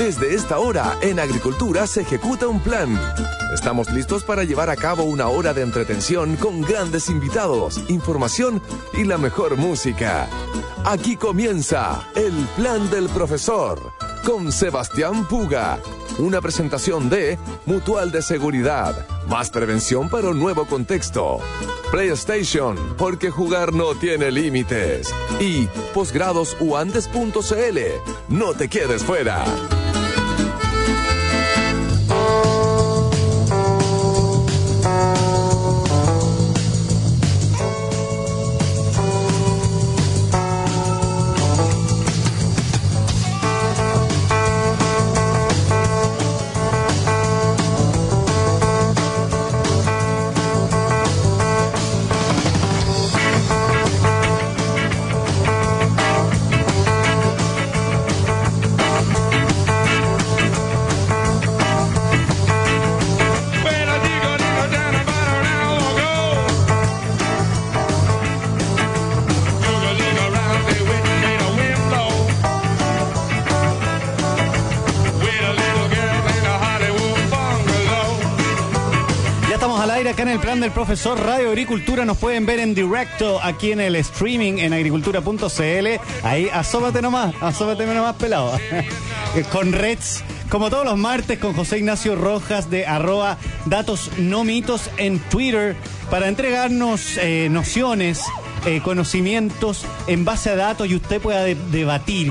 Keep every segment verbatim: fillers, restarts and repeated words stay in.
Desde esta hora, en Agricultura se ejecuta un plan. Estamos listos para llevar a cabo una hora de entretención con grandes invitados, información y la mejor música. Aquí comienza el Plan del Profesor con Sebastián Puga. Una presentación de Mutual de Seguridad. Más prevención para un nuevo contexto. PlayStation, porque jugar no tiene límites. Y posgrados uandes punto cl. No te quedes fuera. Acá en el Plan del Profesor Radio Agricultura nos pueden ver en directo aquí en el streaming en agricultura punto cl. Ahí asómate nomás, asómate nomás pelado. Con Reds, como todos los martes, con José Ignacio Rojas de arroba datos no mitos en Twitter para entregarnos eh, nociones, eh, conocimientos en base a datos y usted pueda de- debatir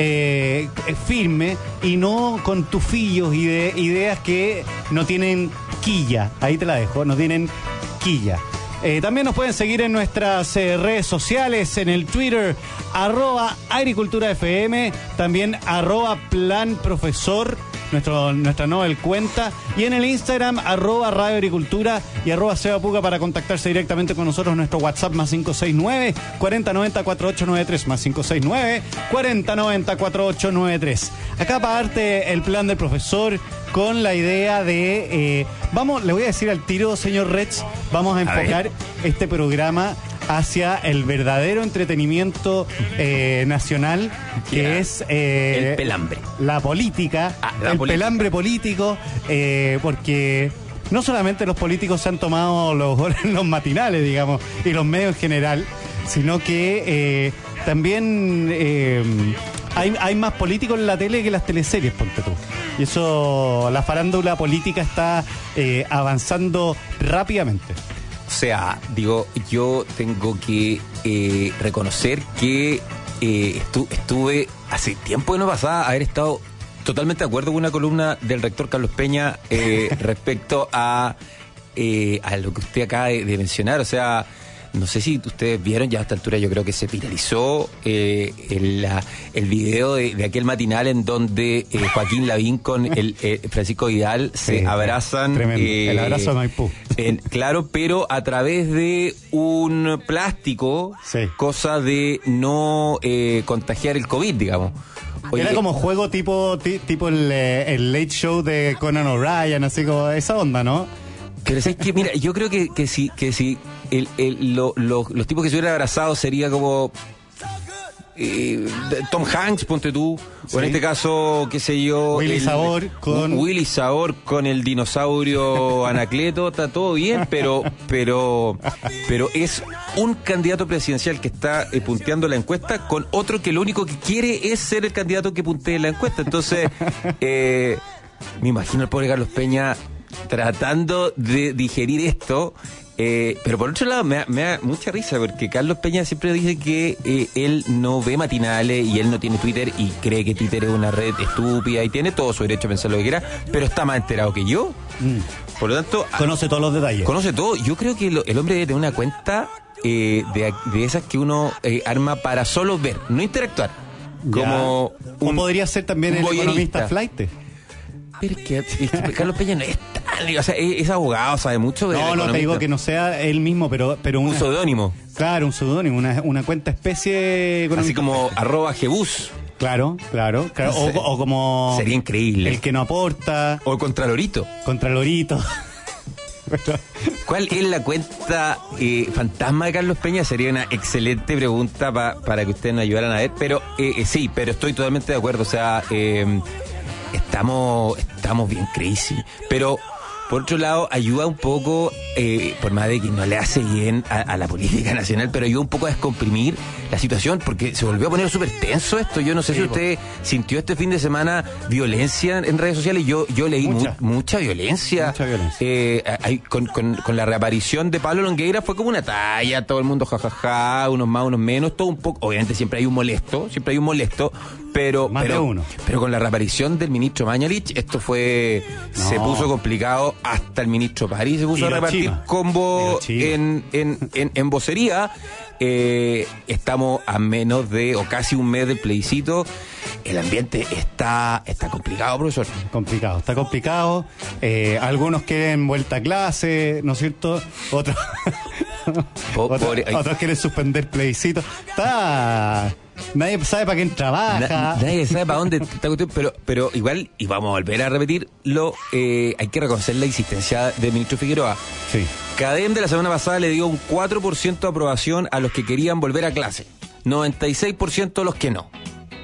eh, firme y no con tufillos y de ideas que no tienen quilla. Ahí te la dejo, no tienen quilla. Eh, también nos pueden seguir en nuestras eh, redes sociales, en el Twitter, arroba Agricultura F M, también arroba Plan Profesor, nuestro, nuestra Nobel cuenta, y en el Instagram, arroba Radio Agricultura y arroba Seba Puga para contactarse directamente con nosotros, nuestro WhatsApp más cinco seis nueve, cuarenta noventa, cuarenta y ocho noventa y tres, más cinco seis nueve, cuarenta noventa, cuarenta y ocho noventa y tres. Acá parte el Plan del Profesor con la idea de, eh, vamos, le voy a decir al tiro, señor Reds, vamos a enfocar a este programa hacia el verdadero entretenimiento eh, nacional, que yeah. es eh, el pelambre. La política, ah, la el política. pelambre político, eh, porque no solamente los políticos se han tomado los, los matinales, digamos, y los medios en general, sino que eh, también eh, hay, hay más políticos en la tele que las teleseries, ponte tú. Y eso, la farándula política está eh, avanzando rápidamente. O sea, digo, yo tengo que eh, reconocer que eh, estu- estuve hace tiempo que no pasaba a haber estado totalmente de acuerdo con una columna del rector Carlos Peña eh, respecto a, eh, a lo que usted acaba de, de mencionar. O sea, no sé si ustedes vieron, ya a esta altura yo creo que se viralizó eh, el, la, el video de, de aquel matinal en donde eh, Joaquín Lavín con el eh, Francisco Vidal se Sí, abrazan. tremendo. Eh, El abrazo de Maipú. en- claro, pero a través de un plástico, Sí. cosa de no eh, contagiar el COVID, digamos. Oye, Era como juego tipo ti- tipo el, eh, el Late Show de Conan O'Brien, así como esa onda, ¿no? Pero es que, mira, yo creo que, que si, que si el, el, lo- lo- los tipos que se hubieran abrazado sería como eh, Tom Hanks, ponte tú, Sí. o en este caso, qué sé yo, Willy el- Sabor con- Willy Sabor con el dinosaurio Anacleto, está todo bien, pero pero pero es un candidato presidencial que está eh, punteando la encuesta con otro que lo único que quiere es ser el candidato que puntee la encuesta. Entonces, eh, me imagino al pobre Carlos Peña tratando de digerir esto. Eh, pero por otro lado me da, me da mucha risa porque Carlos Peña siempre dice que eh, él no ve matinales y él no tiene Twitter y cree que Twitter es una red estúpida y tiene todo su derecho a pensar lo que quiera, pero está más enterado que yo. Mm. Por lo tanto, Conoce todos los detalles. conoce todo. Yo creo que lo- el hombre debe tener una cuenta eh, de, de esas que uno eh, arma para solo ver, no interactuar. Como Ya. un, o podría ser también un el voyerista. economista flight. Pero es que, es que Carlos Peña no es tan... O sea, es, es abogado, sabe mucho de No, no te digo que no sea él mismo, pero, pero Un una, seudónimo. claro, un seudónimo, una, una cuenta especie económica. Así como arroba Jebus. Claro, claro, claro. No sé. O, o como Sería increíble. el que no aporta, O el Contralorito. Contralorito. ¿Cuál es la cuenta eh, fantasma de Carlos Peña? Sería una excelente pregunta pa, para que ustedes nos ayudaran a ver. Pero eh, eh, sí, pero estoy totalmente de acuerdo. O sea, eh, está estamos, estamos bien crazy. Pero, por otro lado, ayuda un poco, eh, por más de que no le hace bien a, a la política nacional, pero ayuda un poco a descomprimir la situación, porque se volvió a poner súper tenso esto. Yo no sé sí, si usted pues. sintió este fin de semana violencia en redes sociales. Yo yo leí mucha, mu- mucha violencia. Mucha violencia. Eh, hay, con, con, con la reaparición de Pablo Longueira fue como una talla, todo el mundo jajaja, ja, ja, unos más, unos menos, todo un poco. Obviamente siempre hay un molesto, siempre hay un molesto, pero más pero, de uno. pero con la reaparición del ministro Mañalich, esto fue, no. se puso complicado. Hasta el ministro París se puso Hiroshima. a repartir combo en, en, en, en vocería. Eh, estamos a menos de, o casi un mes del plebiscito. El ambiente está está complicado, profesor. Complicado, está complicado. Eh, algunos quieren vuelta a clase, ¿no es cierto? Otros, po, otros, pobre, otros quieren suspender plebiscito. Está... Nadie sabe para quién trabaja. Na, nadie sabe para dónde está cuestión, pero, pero igual, y vamos a volver a repetirlo, eh, hay que reconocer la insistencia del ministro Figueroa. Sí. CADEM de la semana pasada le dio un cuatro por ciento de aprobación a los que querían volver a clase. noventa y seis por ciento a los que no.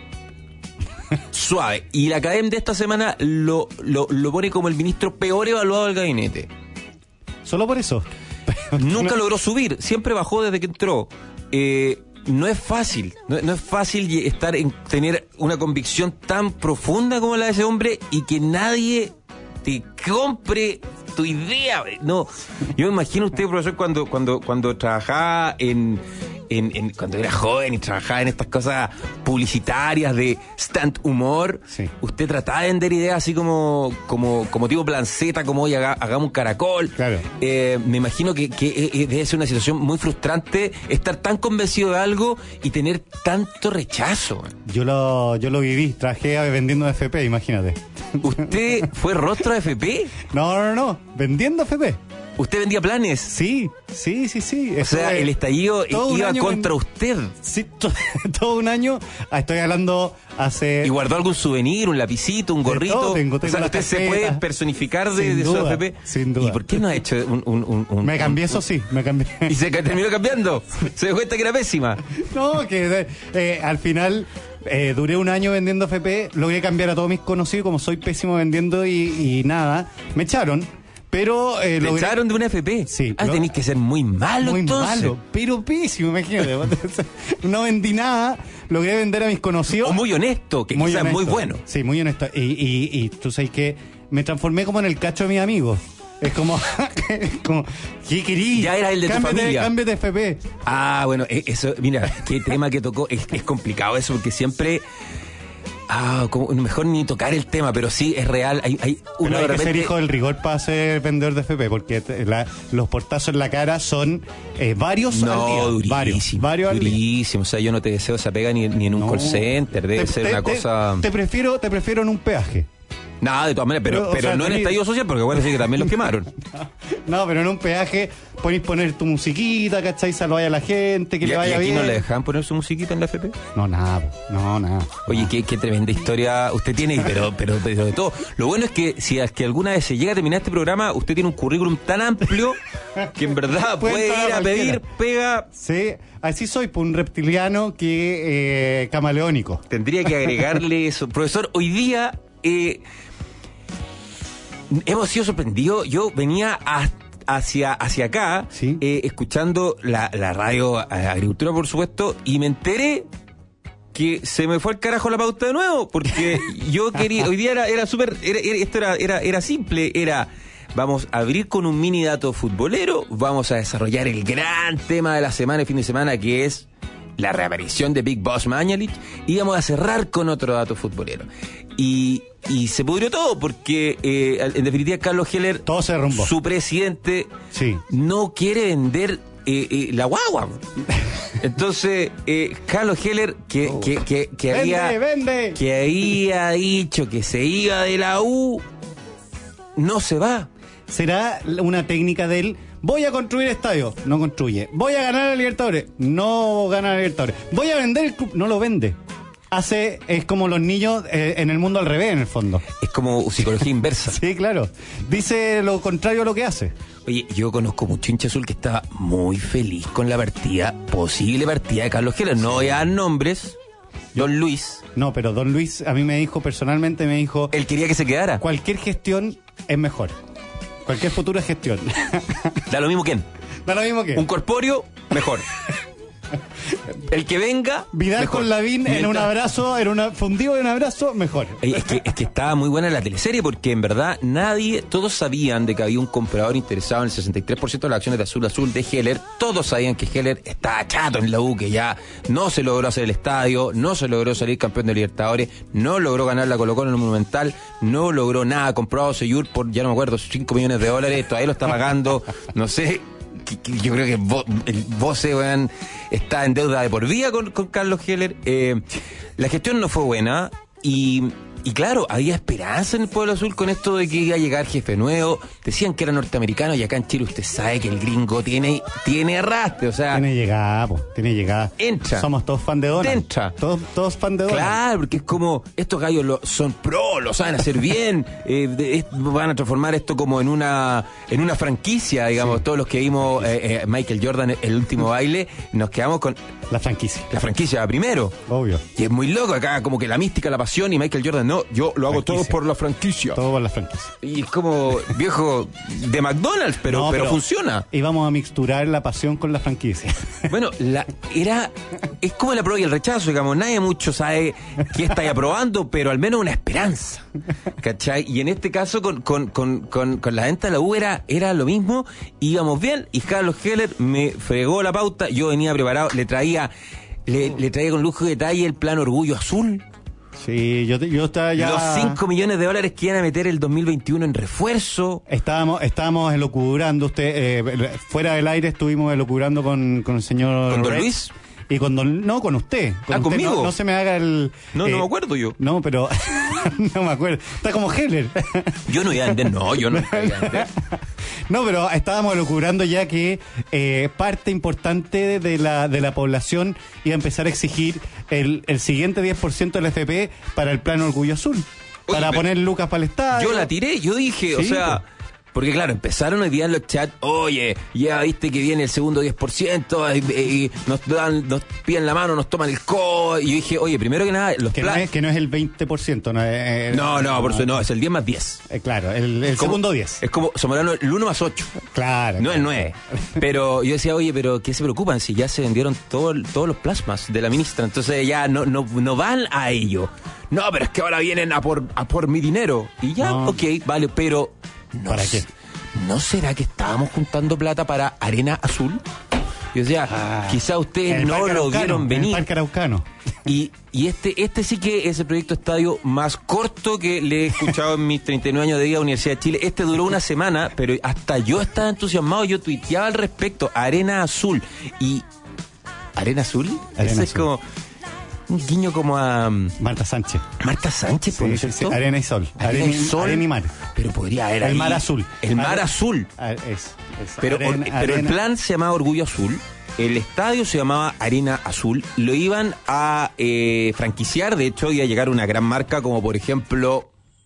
Suave. Y la CADEM de esta semana lo, lo, lo pone como el ministro peor evaluado del gabinete. Solo por eso. Nunca logró subir, siempre bajó desde que entró. Eh... No es fácil, no, no es fácil estar en tener una convicción tan profunda como la de ese hombre y que nadie te compre tu idea. No, yo me imagino usted, profesor, cuando cuando cuando trabajaba en, en, en cuando era joven y trabajaba en estas cosas publicitarias de stand humor, sí. Usted trataba de vender ideas así como como como tipo plan Z, como hoy haga, hagamos un caracol. Claro. Eh, me imagino que, que eh, debe ser una situación muy frustrante estar tan convencido de algo y tener tanto rechazo. Yo lo yo lo viví, trabajé vendiendo F P, imagínate. ¿Usted fue rostro de F P? No, no, no, vendiendo F P. ¿Usted vendía planes? Sí, sí, sí, sí. O sea, el estallido iba contra vend... usted. Sí, to- todo un año. Estoy hablando hace... ¿Y guardó algún souvenir, un lapicito, un gorrito? Todo, tengo, tengo o sea, usted se puede personificar de, de duda, su F P. Sin duda. ¿Y por qué no ha hecho un... un, un, un me cambié, eso sí, me cambié. ¿Y se terminó cambiando? ¿Se dio cuenta que era pésima? No, que eh, al final... Eh, duré un año vendiendo F P, logré cambiar a todos mis conocidos, como soy pésimo vendiendo y, y nada, me echaron, pero... Eh, ¿Te logré... echaron de una F P? Sí. Ah, lo... tenés que ser muy malo, muy entonces. Muy malo, pero pésimo, imagínate. No vendí nada, logré vender a mis conocidos. O muy honesto, que muy quizás es muy bueno. Sí, muy honesto. Y, y, y tú sabes que me transformé como en el cacho de mis amigos. Es como, como ¿qué querí? Ya era el de cámbiate, tu familia. Cámbiate de F P. Ah, bueno, eso, mira, qué tema que tocó. Es, es complicado eso, porque siempre... Ah, como, mejor ni tocar el tema, pero sí, es real. Hay, hay uno hay de repente... que ser hijo del rigor para ser vendedor de F P, porque la, los portazos en la cara son eh, varios no, al día. Durísimo, varios, varios durísimo. O sea, yo no te deseo esa pega ni, ni en un no. call center. Debe te, ser te, una te, cosa... Te prefiero, te prefiero en un peaje. Nada, de todas maneras, pero, pero, pero sea, no en estallido social, porque bueno, sí que también los quemaron. No, pero en un peaje podéis poner tu musiquita, ¿cachai? Saludar a la gente, que ¿Y, le vaya ¿y aquí bien. no le dejan poner su musiquita en la F P? No, nada, no, nada. Oye, no. Qué, qué tremenda historia usted tiene, pero, pero, pero de todo. Lo bueno es que si es que alguna vez se llega a terminar este programa, usted tiene un currículum tan amplio que en verdad puede ir a pedir pega. Sí, así soy, pues un reptiliano que eh, camaleónico. Tendría que agregarle eso. Profesor, hoy día... Eh, hemos sido sorprendidos. Yo venía a, hacia, hacia acá, ¿sí? eh, escuchando la, la radio Agricultura, por supuesto, y me enteré que se me fue al carajo la pauta de nuevo, porque yo quería, hoy día era, era súper, era, era, esto era, era, era simple, era... Vamos a abrir con un mini dato futbolero, vamos a desarrollar el gran tema de la semana y fin de semana, que es la reaparición de Big Boss Mañalich, y vamos a cerrar con otro dato futbolero. Y, y se pudrió todo, porque eh, en definitiva Carlos Heller, todo se derrumbó. Su presidente, sí. no quiere vender eh, eh, la guagua. Entonces, eh, Carlos Heller, que, oh. que, que, que, vende, había, vende. que había dicho que se iba de la U, no se va. ¿Será una técnica de él? Voy a construir estadio, no construye. Voy a ganar a Libertadores, no gana a Libertadores. Voy a vender el club, no lo vende. Hace, es como los niños eh, en el mundo al revés, en el fondo. Es como psicología inversa. Sí, claro. Dice lo contrario a lo que hace. Oye, yo conozco mucho hincha azul que estaba muy feliz con la partida, posible partida de Carlos Heller. No voy a dar nombres, Don Luis. No, pero Don Luis a mí me dijo, personalmente me dijo... Él quería que se quedara. Cualquier gestión es mejor. Cualquier futura gestión. Da lo mismo quién. Da lo mismo que... Un corpóreo, mejor. El que venga. Vidal mejor. Con Lavín en un abrazo, en una fundido en un abrazo, mejor. Es que, es que estaba muy buena la teleserie porque en verdad nadie, todos sabían de que había un comprador interesado en el sesenta y tres por ciento de las acciones de Azul Azul de Heller. Todos sabían que Heller estaba chato en la U, que ya no se logró hacer el estadio, no se logró salir campeón de Libertadores, no logró ganar la Colo Colo en el Monumental, no logró nada, comprado Seyur por, ya no me acuerdo, cinco millones de dólares, todavía lo está pagando, no sé. Yo creo que Bo, el Bose, weón, está en deuda de por vida con, con Carlos Heller. Eh, la gestión no fue buena y, y claro, había esperanza en el Pueblo Azul con esto de que iba a llegar jefe nuevo. Decían que era norteamericano y acá en Chile usted sabe que el gringo tiene, tiene arrastre, o sea... Tiene llegada, po, tiene llegada. Entra. Somos todos fan de Donald. Entra. Todos, todos fan de Donald. Claro, porque es como, estos gallos lo, son pro, lo saben hacer bien, eh, de, es, van a transformar esto como en una en una franquicia, digamos, sí. Todos los que vimos eh, eh, Michael Jordan, el último baile, nos quedamos con... La franquicia. La franquicia primero. Obvio. Y es muy loco acá, como que la mística, la pasión, y Michael Jordan, no, yo lo hago franquicia. todo por la franquicia. Todo por la franquicia. Y es como, viejo, de McDonald's, pero, no, pero, pero funciona. Y vamos a mixturar la pasión con la franquicia. Bueno, la, era, es como la prueba y el rechazo, digamos, nadie mucho sabe qué está aprobando, pero al menos una esperanza, ¿cachai? Y en este caso, con, con, con, con, con la venta de la U era, era lo mismo, íbamos bien, y Carlos Heller me fregó la pauta, yo venía preparado, le traía, le, le traía con lujo de detalle el plan Orgullo Azul. Sí, yo, yo estaba ya... Los cinco millones de dólares que iban a meter el dos mil veintiuno en refuerzo. Estábamos estábamos elucubrando, usted, eh, fuera del aire estuvimos elucubrando con, con el señor... ¿Con Don Rex, Luis? Y con Don... No, con usted. Con ah, usted, ¿conmigo? No, no se me haga el... No, eh, no me acuerdo yo. No, pero... no me acuerdo. Está como Heller. Yo no iba a vender, no, yo no iba a vender. No, pero estábamos elucubrando ya que eh, parte importante de la de la población iba a empezar a exigir el, el siguiente diez por ciento del F P para el plan Orgullo Azul. Oye, para poner lucas para el estadio. Yo la tiré, yo dije, sí, o sea... Pues. Porque claro, empezaron hoy día en los chats, oye, ya viste que viene el segundo diez por ciento, y, y nos dan, nos piden la mano, nos toman el codo, y yo dije, oye, primero que nada, los que, plan... no es, que no es el veinte por ciento, no es... No, no, por eso no, es el diez más diez. Eh, claro, el, el como, segundo diez. Es como Zamorano, el uno más ocho. Claro. No claro. el nueve. Pero yo decía, oye, pero ¿qué se preocupan si ya se vendieron todo, todos los plasmas de la ministra? Entonces ya no, no, no van a ello. No, pero es que ahora vienen a por, a por mi dinero. Y ya, no. Ok, vale, pero... No ¿Para qué? ¿No será que estábamos juntando plata para Arena Azul? Yo decía, ah, quizá ustedes no lo vieron venir. El Parque Araucano. Y, y este, este sí que es el proyecto estadio más corto que le he escuchado en mis treinta y nueve años de vida a Universidad de Chile. Este duró una semana, pero hasta yo estaba entusiasmado, yo tuiteaba al respecto, Arena Azul. Y ¿Arena Azul? Arena Ese Azul. es como un guiño como a Marta Sánchez. Marta Sánchez, sí, ¿no sí, es sí. Arena y Sol. Arena, Arena y Sol. Arena y Mar. Pero podría haber El ahí, Mar Azul. El Mar Arena, Azul. Es, es pero, arena, or, pero arena. el plan se llamaba Orgullo Azul. El estadio se llamaba Arena Azul. Lo iban a eh, franquiciar. De hecho, iba a llegar una gran marca como, por ejemplo...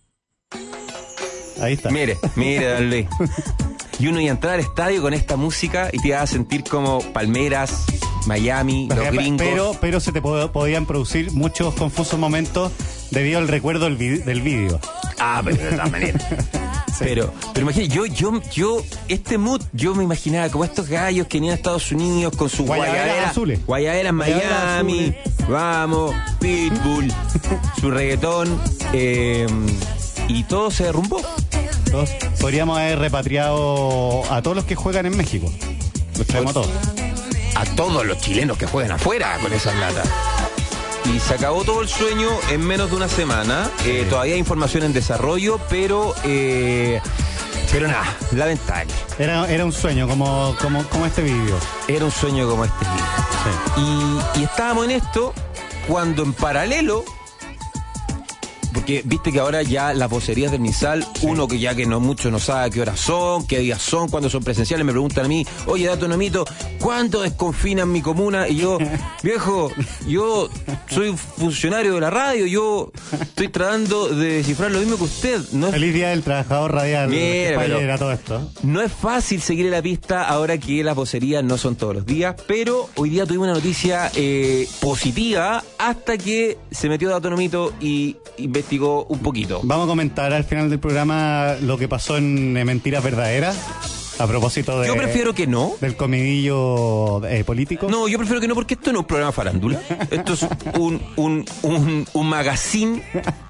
Ahí está. Mire, mire, dale. Y uno iba a entrar al estadio con esta música y te iba a sentir como Palmeras, Miami, los gringos. Pero, pero se te pod- podían producir muchos confusos momentos debido al recuerdo del, vi- del vídeo. Ah, pero de todas maneras. Sí. Pero, pero imagínate, yo, yo, yo, este mood, yo me imaginaba como estos gallos que venían a Estados Unidos con sus guayaberas guayaberas azules. Guayaberas Miami, vamos, Pitbull, su reggaetón, eh, y todo se derrumbó. Todos podríamos haber repatriado a todos los que juegan en México. Los traemos a todos. A todos los chilenos que juegan afuera con esas latas. Y se acabó todo el sueño en menos de una semana. Eh, sí. Todavía hay información en desarrollo, pero eh, pero nada, lamentable. Era, era un sueño como, como, como este vídeo. Era un sueño como este vídeo. Sí. Y, y estábamos en esto cuando en paralelo porque viste que ahora ya las vocerías del MinSal, sí. uno que ya que no mucho no sabe qué horas son, qué días son, cuándo son presenciales, me preguntan a mí, oye, Dato Nomito, ¿cuánto desconfinan mi comuna? Y yo, viejo, yo soy funcionario de la radio, yo estoy tratando de descifrar lo mismo que usted. No es... Feliz Día del Trabajador Radial. Mira, pero era todo esto. No es fácil seguir la pista ahora que las vocerías no son todos los días, pero hoy día tuvimos una noticia eh, positiva hasta que se metió Dato Nomito y investigó un poquito. Vamos a comentar al final del programa lo que pasó en eh, Mentiras Verdaderas. A propósito de... Yo prefiero que no. Del comidillo eh, político. No, yo prefiero que no, porque esto no es un programa farándula. Esto es un, un, un, un magazine...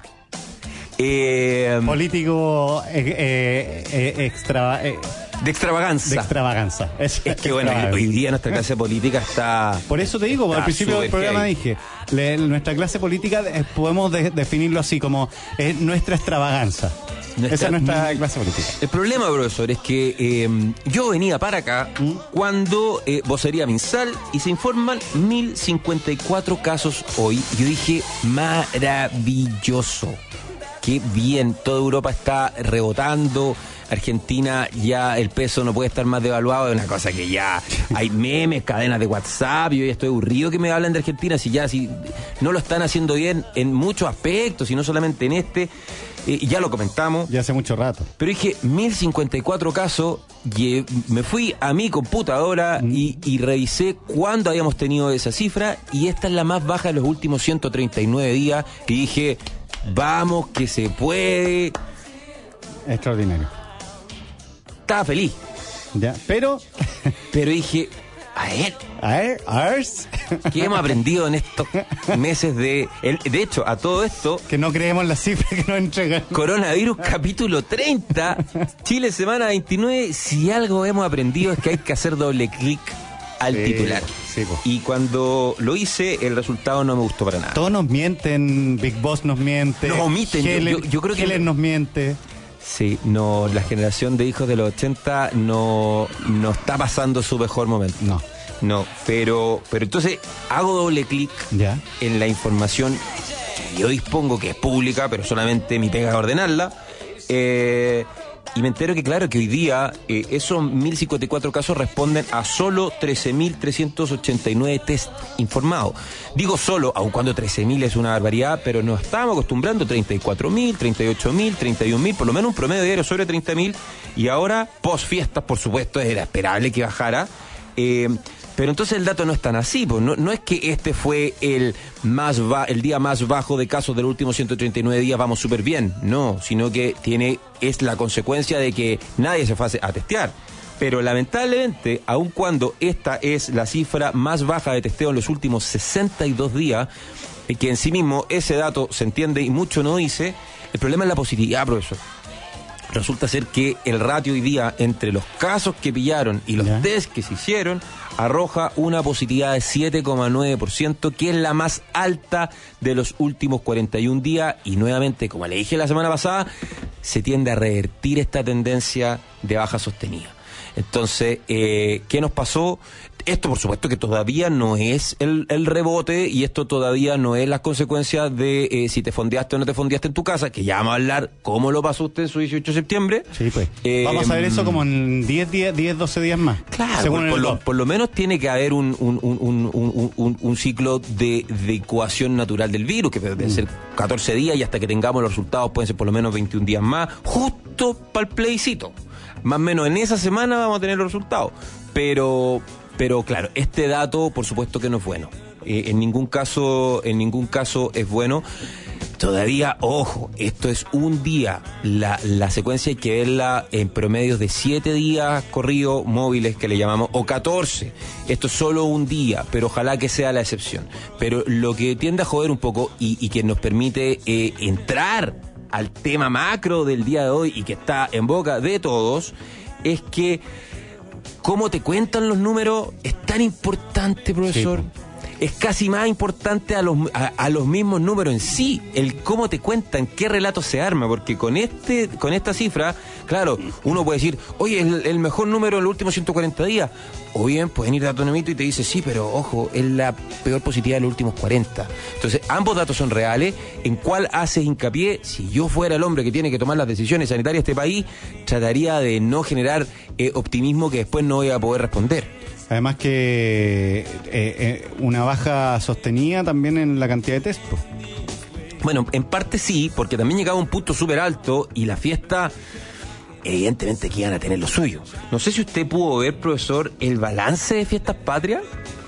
Eh, político eh, eh, eh, extra... Eh, de extravaganza. De extravaganza. Es, es que bueno, hoy día nuestra clase política está... Por eso te digo, al principio del programa gay. dije, le, nuestra clase política eh, podemos de, definirlo así como eh, nuestra extravaganza. Nuestra, Esa es nuestra clase política. El problema, profesor, es que eh, yo venía para acá ¿Mm? cuando eh, vocería MinSal y se informan mil cincuenta y cuatro casos hoy. Yo dije, maravilloso. Qué bien, toda Europa está rebotando. Argentina ya el peso no puede estar más devaluado, es una cosa que ya hay memes, cadenas de WhatsApp, yo ya estoy aburrido que me hablen de Argentina, si ya si no lo están haciendo bien en muchos aspectos y no solamente en este, eh, ya lo comentamos. Ya hace mucho rato. Pero dije, mil cincuenta y cuatro casos, y me fui a mi computadora mm. y, y revisé cuándo habíamos tenido esa cifra, y esta es la más baja de los últimos ciento treinta y nueve días, y dije, vamos que se puede. Extraordinario. Estaba feliz. Ya, pero... Pero dije, a ver... A ver, a ver... ¿Qué hemos aprendido en estos meses de... El, de hecho, a todo esto... Que no creemos las cifras que nos entregan. Coronavirus capítulo treinta, Chile semana veintinueve. Si algo hemos aprendido es que hay que hacer doble clic al sí, titular. Sí, pues. Y cuando lo hice, el resultado no me gustó para nada. Todos nos mienten, Big Boss nos miente. Nos omiten. Helen, yo, yo, yo creo que... Helen nos miente. Sí, no, la generación de hijos de los ochenta no, no está pasando su mejor momento. No. No, pero, pero entonces hago doble clic en la información que yo dispongo, que es pública, pero solamente mi pega es ordenarla. Eh, y me entero que, claro, que hoy día eh, esos mil cincuenta y cuatro casos responden a solo trece mil trescientos ochenta y nueve test informados. Digo solo, aun cuando trece mil es una barbaridad, pero nos estábamos acostumbrando a treinta y cuatro mil, treinta y ocho mil, treinta y un mil, por lo menos un promedio diario sobre treinta mil. Y ahora, post fiestas, por supuesto, era esperable que bajara. Eh, pero entonces el dato no es tan así, pues no, no es que este fue el más ba- el día más bajo de casos de los últimos ciento treinta y nueve días, vamos súper bien, no, sino que tiene es la consecuencia de que nadie se fue a testear. Pero lamentablemente, aun cuando esta es la cifra más baja de testeo en los últimos sesenta y dos días, que en sí mismo ese dato se entiende y mucho no dice, el problema es la positividad, profesor. Resulta ser que el ratio hoy día entre los casos que pillaron y los ¿Ya? test que se hicieron arroja una positividad de siete coma nueve por ciento, que es la más alta de los últimos cuarenta y un días. Y nuevamente, como le dije la semana pasada, se tiende a revertir esta tendencia de baja sostenida. Entonces, eh, ¿qué nos pasó? Esto, por supuesto, que todavía no es el, el rebote, y esto todavía no es las consecuencias de eh, si te fondeaste o no te fondeaste en tu casa, que ya vamos a hablar cómo lo pasó usted en su dieciocho de septiembre. Sí, pues. Eh, vamos a ver eso como en diez, doce días más. Claro, según por, por, lo, por lo menos tiene que haber un, un, un, un, un, un, un ciclo de, de incubación natural del virus, que puede mm. ser catorce días, y hasta que tengamos los resultados pueden ser por lo menos veintiún días más, justo para el plebiscito. Más o menos en esa semana vamos a tener los resultados. Pero... Pero claro, este dato por supuesto que no es bueno. Eh, en ningún caso, en ningún caso es bueno. Todavía, ojo, esto es un día. La, la secuencia hay que verla en promedios de siete días corridos móviles, que le llamamos, o catorce. Esto es solo un día, pero ojalá que sea la excepción. Pero lo que tiende a joder un poco y, y que nos permite eh, entrar al tema macro del día de hoy y que está en boca de todos, es que cómo te cuentan los números es tan importante, profesor. Sí. es casi más importante a los, a, a los mismos números en sí, el cómo te cuentan, qué relato se arma, porque con este con esta cifra, claro, uno puede decir, oye, es el, el mejor número en los últimos ciento cuarenta días, o bien pueden ir a Datomito y te dice, sí, pero ojo, es la peor positividad de los últimos cuarenta. Entonces, ambos datos son reales. ¿En cuál haces hincapié? Si yo fuera el hombre que tiene que tomar las decisiones sanitarias de este país, trataría de no generar eh, optimismo que después no voy a poder responder. Además que eh, eh, una baja sostenida también en la cantidad de test. Bueno, en parte sí, porque también llegaba a un punto súper alto y la fiesta, evidentemente que iban a tener lo suyo. No sé si usted pudo ver, profesor, el balance de Fiestas Patrias.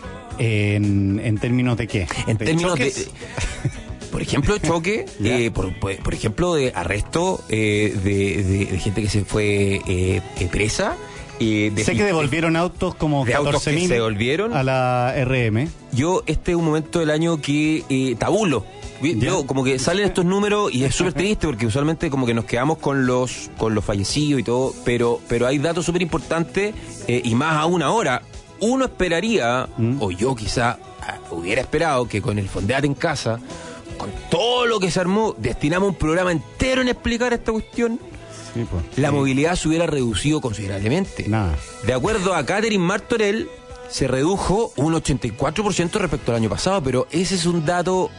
¿En, en términos de qué? En ¿De términos choques? de... Por ejemplo, de choque, eh, por, por, por ejemplo, de arresto eh, de, de, de gente que se fue eh, presa. Eh, de, sé que devolvieron autos como de catorce mil se devolvieron a la R M. Yo, este es un momento del año que eh, tabulo. Yo, como que salen estos números y es súper triste porque usualmente como que nos quedamos con los con los fallecidos y todo, pero pero hay datos súper importantes eh, y más aún ahora. Uno esperaría, ¿Mm? o yo quizá hubiera esperado que con el Fondeate en Casa, con todo lo que se armó, destinamos un programa entero en explicar esta cuestión. Sí, pues, la sí. movilidad se hubiera reducido considerablemente. Nada. De acuerdo a Catherine Martorell, se redujo un ochenta y cuatro por ciento respecto al año pasado, pero ese es un dato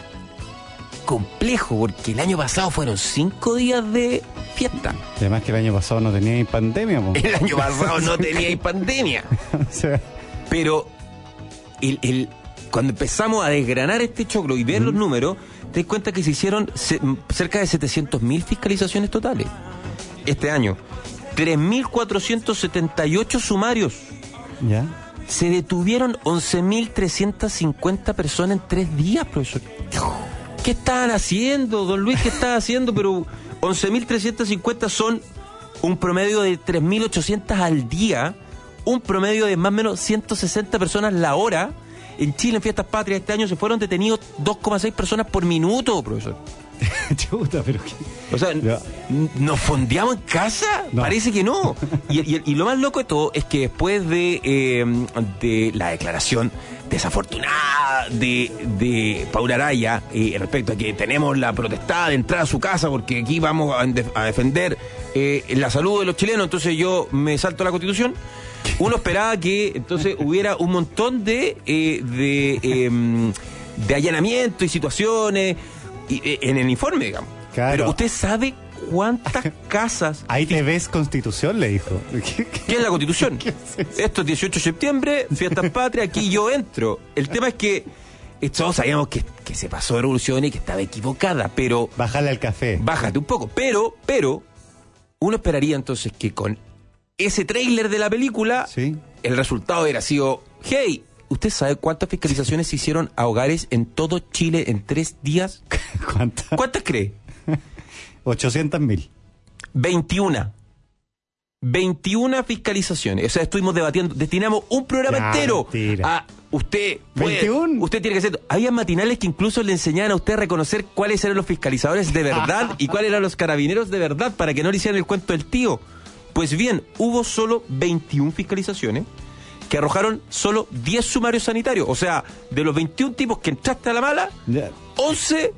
complejo, porque el año pasado fueron cinco días de fiesta. Además que el año pasado no tenía pandemia, po. El año pasado no tenía pandemia. O sea. Pero el, el, cuando empezamos a desgranar este choclo y ver ¿Mm? los números, te das cuenta que se hicieron se, cerca de setecientos mil fiscalizaciones totales este año. tres mil cuatrocientos setenta y ocho sumarios. ¿Ya? Se detuvieron once mil trescientas cincuenta personas en tres días, profesor. ¿Qué estaban haciendo, don Luis? ¿Qué estaban haciendo? Pero once mil trescientos cincuenta son un promedio de tres mil ochocientos al día, un promedio de más o menos ciento sesenta personas la hora. En Chile, en Fiestas Patrias, este año se fueron detenidos dos coma seis personas por minuto, profesor. Chuta, pero qué... O sea, no. ¿nos fondeamos en casa? No. Parece que no. Y, y, y lo más loco de todo es que después de, eh, de la declaración desafortunada de, de Paula Araya eh, respecto a que tenemos la potestad de entrar a su casa porque aquí vamos a, a defender eh, la salud de los chilenos, entonces yo me salto la Constitución. Uno esperaba que entonces hubiera un montón de eh, de, eh, de allanamientos y situaciones y, eh, en el informe, digamos. Claro. Pero usted sabe cuántas casas... Ahí te ves Constitución, le dijo. ¿Qué, qué es la Constitución? ¿Qué es eso? Esto es dieciocho de septiembre, Fiestas Patrias, aquí yo entro. El tema es que todos sabíamos que, que se pasó de revolución y que estaba equivocada, pero... Bájale al café. Bájate un poco, pero, pero, uno esperaría entonces que con ese tráiler de la película, ¿sí? El resultado hubiera sido, hey, ¿usted sabe cuántas fiscalizaciones se hicieron a hogares en todo Chile en tres días? ¿Cuántas? ¿Cuántas cree? ochocientos mil. veintiuna. veintiuna fiscalizaciones. O sea, estuvimos debatiendo, destinamos un programa ya, entero mentira. a usted. Puede, ¿veintiuno? Usted tiene que ser. Había matinales que incluso le enseñaban a usted a reconocer cuáles eran los fiscalizadores de verdad y cuáles eran los carabineros de verdad para que no le hicieran el cuento del tío. Pues bien, hubo solo veintiuna fiscalizaciones que arrojaron solo diez sumarios sanitarios. O sea, de los veintiún tipos que entraste a la mala, yeah. once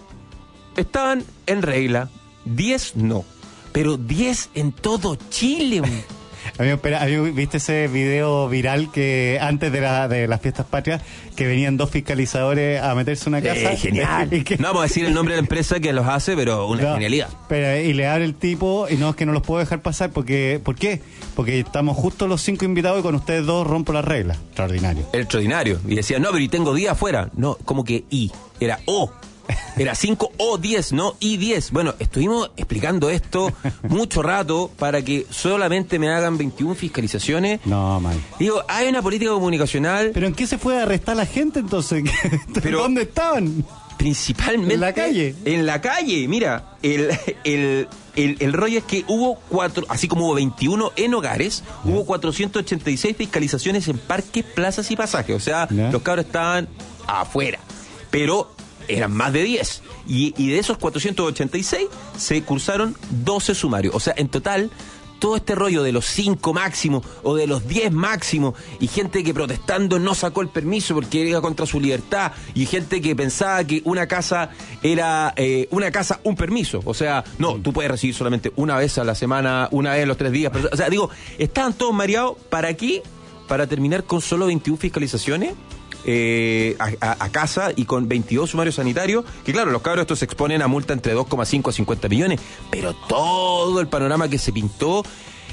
estaban en regla, diez no. Pero diez en todo Chile. A mí, espera, a mí, ¿viste ese video viral que antes de, la, de las Fiestas Patrias que venían dos fiscalizadores a meterse en una casa? Eh, genial. Que... No vamos a decir el nombre de la empresa que los hace, pero una no, genialidad. Pero, y le abre el tipo y no, es que no los puedo dejar pasar porque ¿por qué? Porque estamos justo los cinco invitados y con ustedes dos rompo las reglas. Extraordinario. Extraordinario. Y decía, no, pero y tengo día afuera. No, como que I. Era O. Era cinco o diez, no y diez. Bueno, estuvimos explicando esto mucho rato para que solamente me hagan veintiuna fiscalizaciones. No, man. Digo, hay una política comunicacional. ¿Pero en qué se fue a arrestar la gente entonces? Pero, ¿dónde estaban? Principalmente... En la calle. En la calle, mira, el, el, el, el rollo es que hubo cuatro, así como hubo veintiuno en hogares, ¿no? Hubo cuatrocientas ochenta y seis fiscalizaciones en parques, plazas y pasajes. O sea, ¿no? Los cabros estaban afuera. Pero... eran más de diez. Y, y de esos cuatrocientos ochenta y seis se cursaron doce sumarios. O sea, en total, todo este rollo de los cinco máximos o de los diez máximos, y gente que protestando no sacó el permiso porque era contra su libertad, y gente que pensaba que una casa era eh, una casa, un permiso. O sea, no, tú puedes recibir solamente una vez a la semana, una vez a los tres días. Pero, o sea, digo, estaban todos mareados. ¿Para qué? Para terminar con solo veintiuna fiscalizaciones. Eh, a, a, a casa y con veintidós sumarios sanitarios, que claro, los cabros estos se exponen a multa entre dos coma cinco a cincuenta millones, pero todo el panorama que se pintó,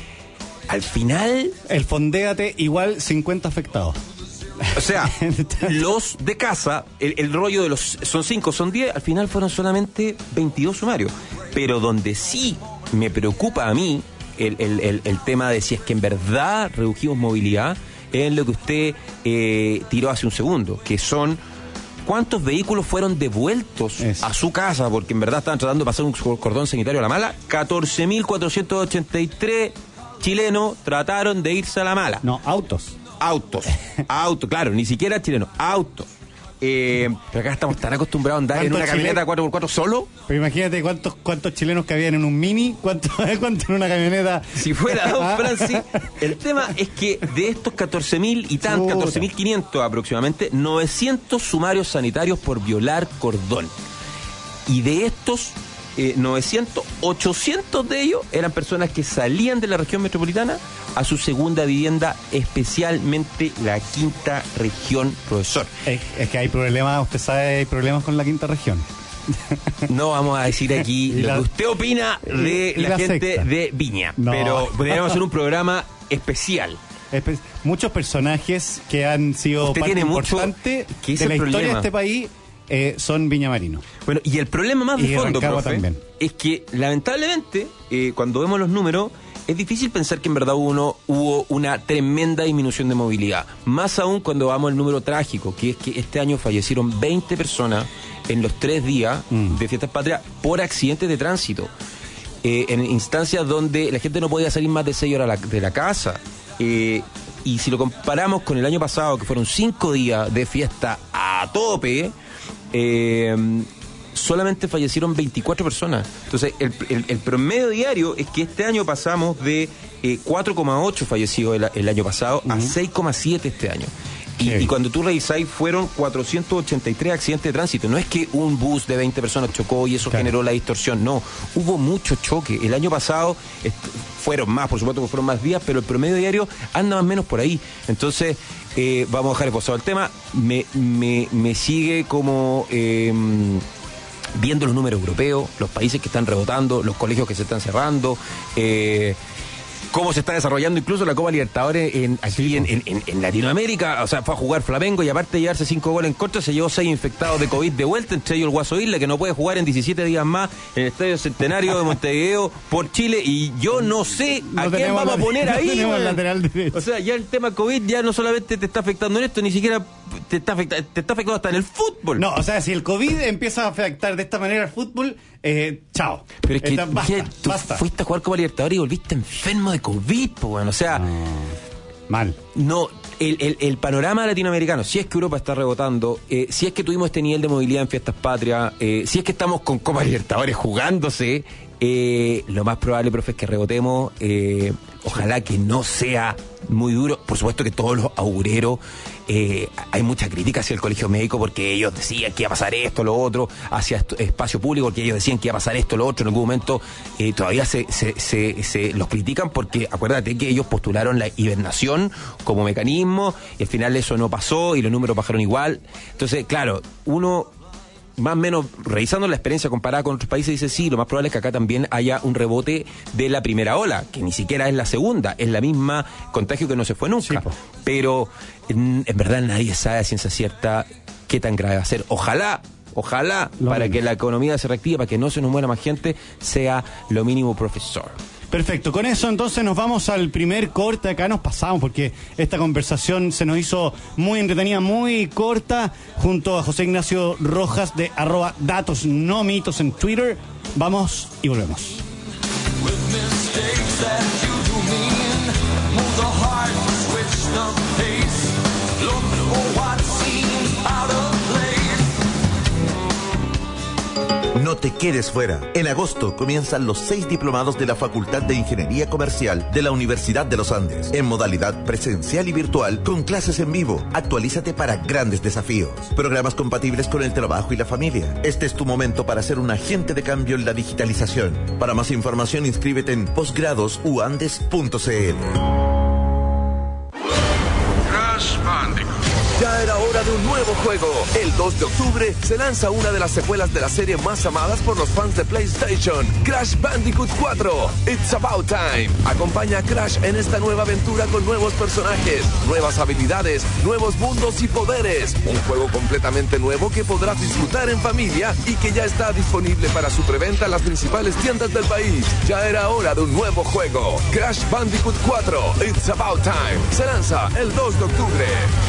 al final... El fondéate igual cincuenta afectados. O sea, los de casa, el, el rollo de los... son cinco, son diez, al final fueron solamente veintidós sumarios. Pero donde sí me preocupa a mí el, el, el, el tema de si es que en verdad redujimos movilidad, es lo que usted eh, tiró hace un segundo, que son cuántos vehículos fueron devueltos Eso. a su casa, porque en verdad estaban tratando de pasar un cordón sanitario a la mala. catorce mil cuatrocientos ochenta y tres chilenos trataron de irse a la mala. No, autos. Autos, autos, claro, ni siquiera chilenos, autos. Eh, pero acá estamos tan acostumbrados a andar en una camioneta cuatro por cuatro solo. Pero imagínate cuántos cuántos chilenos que habían en un Mini, cuántos cuánto en una camioneta. Si fuera Don Francis, el tema es que de estos catorce mil y tantos, catorce mil quinientos aproximadamente, novecientos sumarios sanitarios por violar cordón. Y de estos eh, novecientos, ochocientos de ellos eran personas que salían de la región metropolitana a su segunda vivienda, especialmente la quinta región, profesor. Es, es que hay problemas, usted sabe, hay problemas con la quinta región. No vamos a decir aquí lo la, que usted opina de la, la gente secta. de Viña, no. Pero podríamos hacer un programa especial. Espe- muchos personajes que han sido usted parte tiene importante mucho, de la problema? historia de este país eh, son viñamarinos. Bueno, y el problema más de y fondo, profe, también. es que lamentablemente, eh, cuando vemos los números, es difícil pensar que en verdad uno, hubo una tremenda disminución de movilidad. Más aún cuando vamos al número trágico, que es que este año fallecieron veinte personas en los tres días mm. de Fiestas Patrias por accidentes de tránsito. Eh, en instancias donde la gente no podía salir más de seis horas de la casa. Eh, y si lo comparamos con el año pasado, que fueron cinco días de fiesta a tope, eh... solamente fallecieron veinticuatro personas. Entonces, el, el, el promedio diario es que este año pasamos de eh, cuatro coma ocho fallecidos el, el año pasado uh-huh. a seis coma siete este año. Y, y cuando tú revisáis, fueron cuatrocientos ochenta y tres accidentes de tránsito. No es que un bus de veinte personas chocó y eso claro. generó la distorsión. No, hubo mucho choque. El año pasado est- fueron más, por supuesto que fueron más días, pero el promedio diario anda más o menos por ahí. Entonces, eh, vamos a dejar esposado el tema. Me, me, me sigue como... Eh, viendo los números europeos, los países que están rebotando, los colegios que se están cerrando, eh, cómo se está desarrollando incluso la Copa Libertadores en, aquí sí, en, en, en, en Latinoamérica. O sea, fue a jugar Flamengo y aparte de llevarse cinco goles en contra, se llevó seis infectados de COVID de vuelta, entre ellos el Guaso Isla, que no puede jugar en diecisiete días más en el Estadio Centenario de Montevideo por Chile, y yo no sé a no quién vamos la, a poner ahí. No lateral o sea, ya el tema COVID ya no solamente te está afectando en esto, ni siquiera te está afectando, te está afectando hasta en el fútbol. No, o sea, si el COVID empieza a afectar de esta manera al fútbol, eh, chao. Pero es que Esta, basta, ya, tú basta. fuiste a jugar Copa Libertadores y volviste enfermo de COVID, pues bueno, o sea, no, mal. No, el, el, el panorama latinoamericano, si es que Europa está rebotando, eh, si es que tuvimos este nivel de movilidad en Fiestas Patrias, eh, si es que estamos con Copa Libertadores jugándose, eh, lo más probable, profe, es que rebotemos. Eh, ojalá que no sea muy duro. Por supuesto que todos los augureros, eh, hay mucha crítica hacia el colegio médico porque ellos decían que iba a pasar esto, lo otro, hacia esto, espacio público porque ellos decían que iba a pasar esto, lo otro. En algún momento eh, todavía se, se, se, se los critican porque acuérdate que ellos postularon la hibernación como mecanismo y al final eso no pasó y los números bajaron igual. Entonces, claro, uno... más o menos, revisando la experiencia comparada con otros países, dice sí, lo más probable es que acá también haya un rebote de la primera ola, que ni siquiera es la segunda, es la misma contagio que no se fue nunca. Sí, pero en, en verdad nadie sabe a ciencia cierta qué tan grave va a ser. Ojalá, ojalá, lo para mismo. Que la economía se reactive, para que no se nos muera más gente, sea lo mínimo, profesor. Perfecto, con eso entonces nos vamos al primer corte. Acá nos pasamos porque esta conversación se nos hizo muy entretenida, muy corta, junto a José Ignacio Rojas de arroba datos no mitos en Twitter. Vamos y volvemos. No te quedes fuera. En agosto comienzan los seis diplomados de la Facultad de Ingeniería Comercial de la Universidad de los Andes, en modalidad presencial y virtual, con clases en vivo. Actualízate para grandes desafíos. Programas compatibles con el trabajo y la familia. Este es tu momento para ser un agente de cambio en la digitalización. Para más información, inscríbete en posgrados u andes punto c l. Crash Bandicoot. Ya era hora de un nuevo juego. El dos de octubre se lanza una de las secuelas de la serie más amadas por los fans de PlayStation, Crash Bandicoot cuatro. It's About Time. Acompaña a Crash en esta nueva aventura con nuevos personajes, nuevas habilidades, nuevos mundos y poderes. Un juego completamente nuevo que podrás disfrutar en familia y que ya está disponible para su preventa en las principales tiendas del país. Ya era hora de un nuevo juego. Crash Bandicoot cuatro. It's About Time. Se lanza el dos de octubre.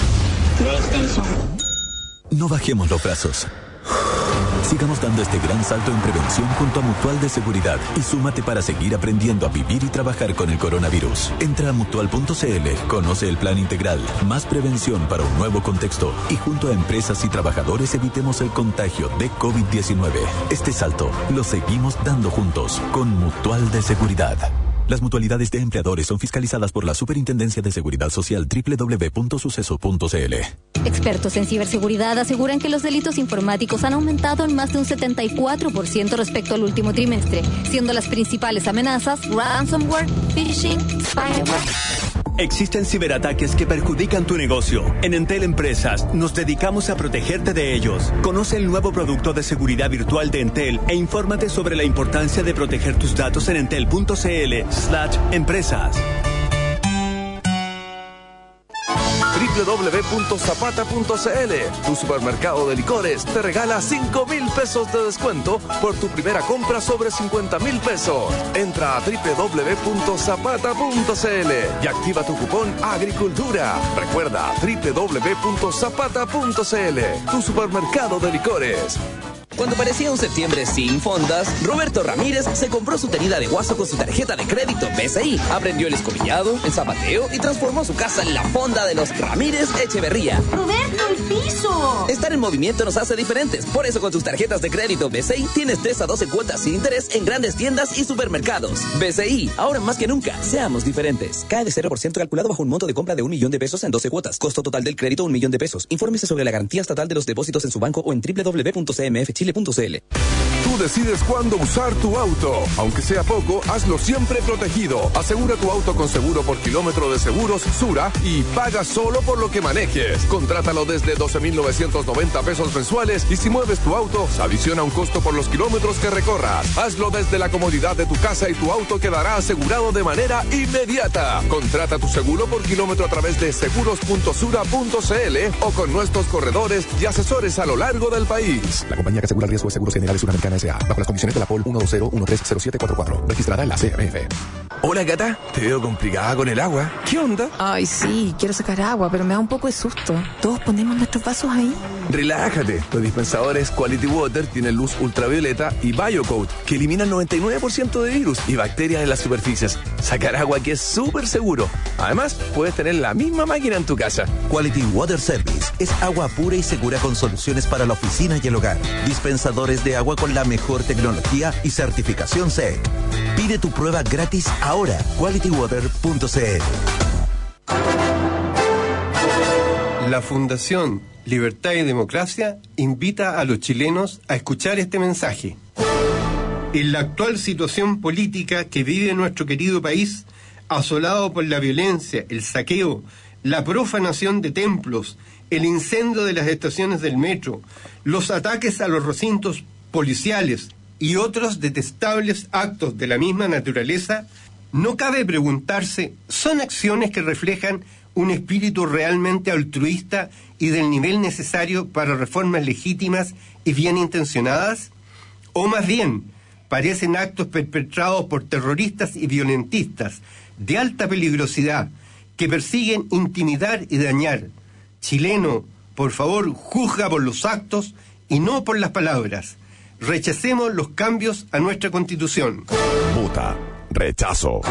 No bajemos los brazos. Sigamos dando este gran salto en prevención junto a Mutual de Seguridad y súmate para seguir aprendiendo a vivir y trabajar con el coronavirus. Entra a mutual punto c l, conoce el plan integral, más prevención para un nuevo contexto y junto a empresas y trabajadores evitemos el contagio de COVID diecinueve. Este salto lo seguimos dando juntos con Mutual de Seguridad. Las mutualidades de empleadores son fiscalizadas por la Superintendencia de Seguridad Social doble u doble u doble u punto suceso punto c l. Expertos en ciberseguridad aseguran que los delitos informáticos han aumentado en más de un setenta y cuatro por ciento respecto al último trimestre, siendo las principales amenazas ransomware, phishing, spyware. Existen ciberataques que perjudican tu negocio. En Entel Empresas nos dedicamos a protegerte de ellos. Conoce el nuevo producto de seguridad virtual de Entel e infórmate sobre la importancia de proteger tus datos en entel punto c l slash empresas. doble u doble u doble u punto zapata punto c l. Tu supermercado de licores te regala cinco mil pesos de descuento por tu primera compra sobre cincuenta mil pesos. Entra a doble u doble u doble u punto zapata punto c l y activa tu cupón Agricultura. Recuerda, doble u doble u doble u punto zapata punto c l. Tu supermercado de licores. Cuando parecía un septiembre sin fondas, Roberto Ramírez se compró su tenida de guaso con su tarjeta de crédito B C I. Aprendió el escobillado, el zapateo y transformó su casa en la fonda de los Ramírez Echeverría. ¡Roberto, el piso! Estar en movimiento nos hace diferentes. Por eso con tus tarjetas de crédito B C I tienes tres a doce cuotas sin interés en grandes tiendas y supermercados. B C I, ahora más que nunca, seamos diferentes. Cae de cero por ciento calculado bajo un monto de compra de un millón de pesos en doce cuotas. Costo total del crédito un millón de pesos. Infórmese sobre la garantía estatal de los depósitos en su banco o en doble u doble u doble u punto c m f chile punto c l. Tú decides cuándo usar tu auto. Aunque sea poco, hazlo siempre protegido. Asegura tu auto con seguro por kilómetro de Seguros Sura y paga solo por lo que manejes. Contrátalo desde doce mil novecientos noventa pesos mensuales y si mueves tu auto, se adiciona un costo por los kilómetros que recorras. Hazlo desde la comodidad de tu casa y tu auto quedará asegurado de manera inmediata. Contrata tu seguro por kilómetro a través de seguros punto sura punto c l o con nuestros corredores y asesores a lo largo del país. La compañía que asegura el riesgo de Seguros Generales Suramericana S A bajo las condiciones de la P O L uno dos cero uno tres cero siete cuatro cuatro, registrada en la C M F. Hola, gata. Te veo complicada con el agua. ¿Qué onda? Ay, sí, quiero sacar agua, pero me da un poco de susto. ¿Todos ponemos nuestros vasos ahí? Relájate. Los dispensadores Quality Water tienen luz ultravioleta y BioCoat, que eliminan noventa y nueve por ciento de virus y bacterias en las superficies. Sacar agua aquí es súper seguro. Además, puedes tener la misma máquina en tu casa. Quality Water Service es agua pura y segura con soluciones para la oficina y el hogar. Dispensadores de agua con la mejor tecnología y certificación C E. Pide tu prueba gratis ahora. quality water punto c l. La Fundación Libertad y Democracia invita a los chilenos a escuchar este mensaje. En la actual situación política que vive nuestro querido país, asolado por la violencia, el saqueo, la profanación de templos, el incendio de las estaciones del metro, los ataques a los recintos policiales y otros detestables actos de la misma naturaleza, no cabe preguntarse, ¿son acciones que reflejan un espíritu realmente altruista y del nivel necesario para reformas legítimas y bien intencionadas? ¿O más bien, parecen actos perpetrados por terroristas y violentistas de alta peligrosidad que persiguen intimidar y dañar? Chileno, por favor, juzga por los actos y no por las palabras. Rechacemos los cambios a nuestra Constitución. Muta. Rechazo.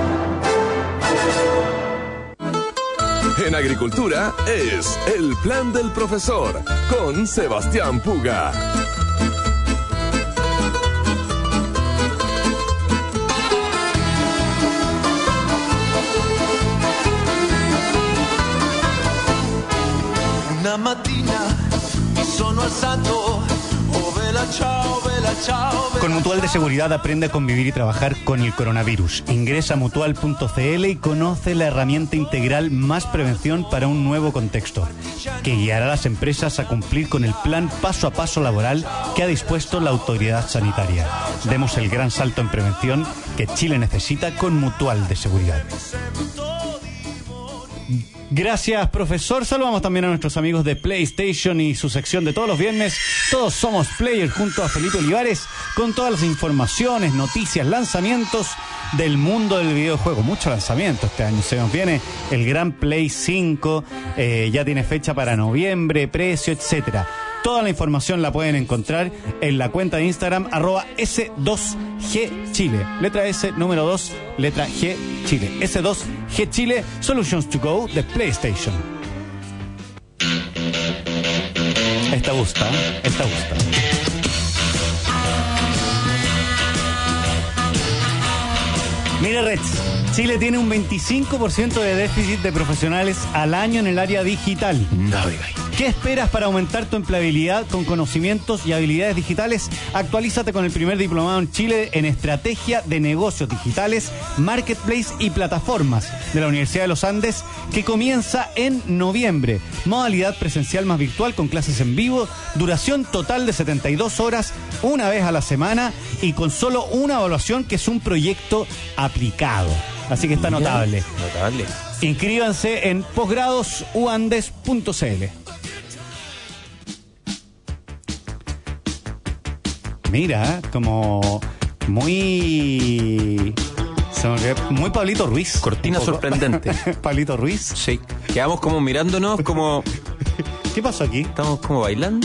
En Agricultura es El Plan del Profesor con Sebastián Puga. Con Mutual de Seguridad aprende a convivir y trabajar con el coronavirus. Ingresa a mutual punto c l y conoce la herramienta integral Más Prevención para un nuevo contexto, que guiará a las empresas a cumplir con el plan paso a paso laboral que ha dispuesto la autoridad sanitaria. Demos el gran salto en prevención que Chile necesita con Mutual de Seguridad. Gracias, profesor. Saludamos también a nuestros amigos de PlayStation y su sección de todos los viernes. Todos somos Players, junto a Felipe Olivares, con todas las informaciones, noticias, lanzamientos del mundo del videojuego. Mucho lanzamiento este año. Se nos viene el Gran Play cinco, eh, ya tiene fecha para noviembre, precio, etcétera. Toda la información la pueden encontrar en la cuenta de Instagram, arroba ese dos ge Chile. Letra S, número dos, letra G, Chile. ese dos ge Chile, Solutions to Go de PlayStation. Esta gusta, esta gusta. Mire, Reds, Chile tiene un veinticinco por ciento de déficit de profesionales al año en el área digital. No digáis. ¿Qué esperas para aumentar tu empleabilidad con conocimientos y habilidades digitales? Actualízate con el primer diplomado en Chile en Estrategia de Negocios Digitales, Marketplace y Plataformas de la Universidad de los Andes, que comienza en noviembre. Modalidad presencial más virtual con clases en vivo, duración total de setenta y dos horas, una vez a la semana y con solo una evaluación, que es un proyecto aplicado. Así que está notable. Notable. Inscríbanse en posgrados u andes punto c l. Mira, como muy... muy Pablito Ruiz. Cortina sorprendente. Pablito Ruiz. Sí. Quedamos como mirándonos como... ¿Qué pasó aquí? Estamos como bailando.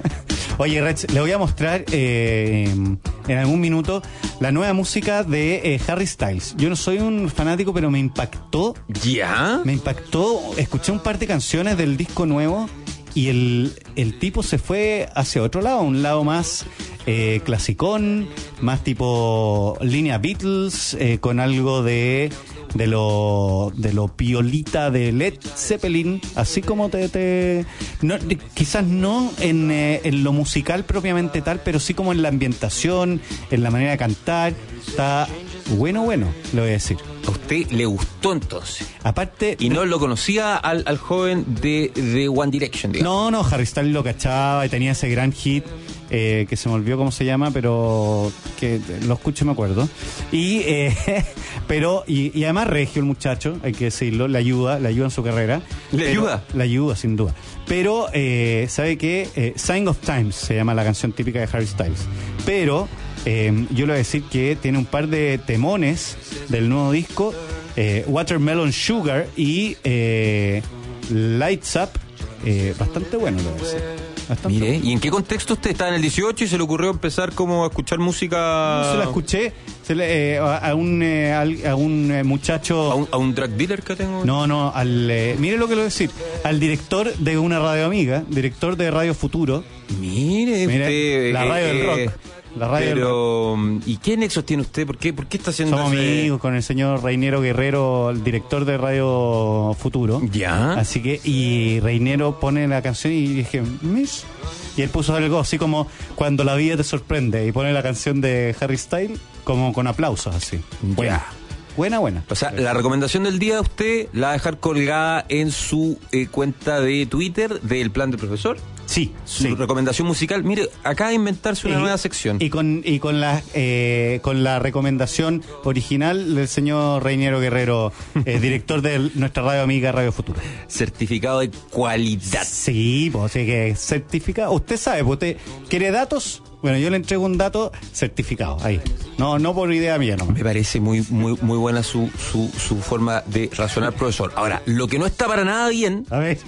Oye, Rech, le voy a mostrar eh, en algún minuto la nueva música de eh, Harry Styles. Yo no soy un fanático, pero me impactó. ¿Ya? Me impactó. Escuché un par de canciones del disco nuevo y el, el tipo se fue hacia otro lado, un lado más eh, clasicón, más tipo línea Beatles, eh, con algo de... de lo de lo piolita de Led Zeppelin, así como te, te no, quizás no en, eh, en lo musical propiamente tal, pero sí como en la ambientación, en la manera de cantar. Está bueno, bueno, le voy a decir. ¿A usted le gustó entonces? Aparte... Y no lo conocía al, al joven de, de One Direction, digamos. No, no, Harry Styles lo cachaba y tenía ese gran hit, eh, que se me olvidó cómo se llama, pero que lo escucho y me acuerdo. Y, eh, pero, y, y además regio el muchacho, hay que decirlo, le ayuda, le ayuda en su carrera. ¿Le pero, ayuda? Le ayuda, sin duda. Pero, eh, ¿sabe qué? Eh, Sign of Times se llama la canción típica de Harry Styles. Pero... Eh, yo le voy a decir que tiene un par de temones del nuevo disco, eh, Watermelon Sugar y eh, Lights Up, eh, bastante bueno, le voy a decir. Bastante Mire, bueno. ¿y en qué contexto usted está en el dieciocho y se le ocurrió empezar como a escuchar música? No se la escuché se le, eh, a, a un eh, a un eh, muchacho, ¿A un, a un drug dealer que tengo? no, no, al eh, mire lo que le voy a decir, al director de una radio amiga, director de Radio Futuro. Mire, Mire, usted, la radio eh, del rock. La radio Pero, ¿y qué nexos tiene usted? ¿Por qué, por qué está haciendo Somos ese... amigos con el señor Reinero Guerrero, el director de Radio Futuro. Ya. Así que, y Reinero pone la canción y dije, Miss. Y él puso algo así como Cuando la vida te sorprende, y pone la canción de Harry Styles como con aplausos así. Buena. Buena, buena. O sea, la recomendación del día de usted la va a dejar colgada en su eh, cuenta de Twitter del Plan del Profesor. Sí, Su sí. recomendación musical. Mire, acaba de inventarse una Y- nueva sección. Y con y con la eh, con la recomendación original del señor Reinero Guerrero, eh, director de nuestra radio amiga Radio Futuro. Certificado de cualidad. Sí, pues sí que certificado. Usted sabe, pues usted quiere datos. Bueno, yo le entrego un dato certificado, ahí. No, no por idea mía, no. Me parece muy, muy, muy buena su, su, su forma de razonar, profesor. Ahora, lo que no está para nada bien A ver.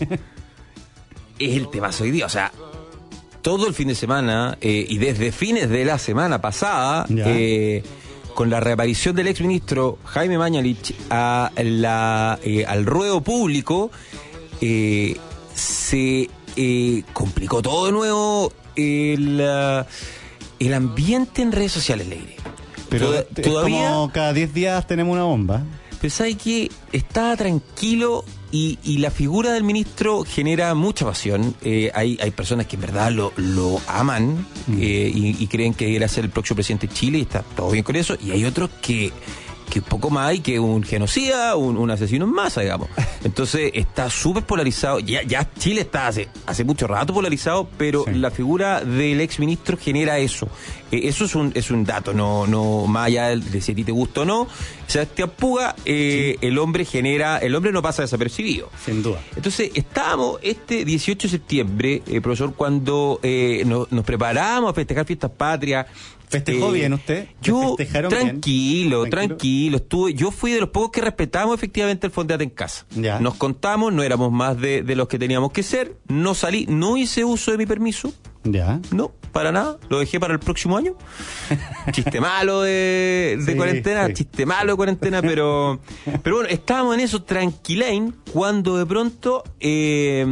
es el temazo hoy día. O sea, todo el fin de semana eh, y desde fines de la semana pasada, Ya. eh, con la reaparición del exministro Jaime Mañalich a la, eh, al ruedo público, eh, se eh, complicó todo de nuevo el, uh, el ambiente en redes sociales, Leire. Pero Toda- es todavía... como cada diez días tenemos una bomba. Pero ¿sabe qué? Estaba tranquilo y, y la figura del ministro genera mucha pasión. Eh, hay, hay personas que en verdad lo, lo aman mm. eh, y, y creen que debería ser el próximo presidente de Chile y está todo bien con eso. Y hay otros que... que poco más hay que un genocida, un, un asesino en masa, digamos. Entonces está súper polarizado. Ya, ya Chile está hace, hace mucho rato polarizado, pero sí. la figura del exministro genera eso. Eh, eso es un es un dato, no no más allá de, de si a ti te gusta o no. Sebastián Puga, eh, sí. el hombre genera, el hombre no pasa desapercibido. Sin duda. Entonces estábamos este dieciocho de septiembre, eh, profesor, cuando eh, no, nos preparábamos a festejar fiestas patrias. ¿Festejó eh, bien usted? Yo, tranquilo, bien? tranquilo, estuve, yo fui de los pocos que respetamos efectivamente el Fondeate en casa. Ya. Nos contamos, no éramos más de, de los que teníamos que ser, no salí, no hice uso de mi permiso. Ya. No, para nada, lo dejé para el próximo año. Chiste malo de, de sí, cuarentena, sí. chiste malo de cuarentena, pero pero bueno, estábamos en eso tranquilain cuando de pronto eh,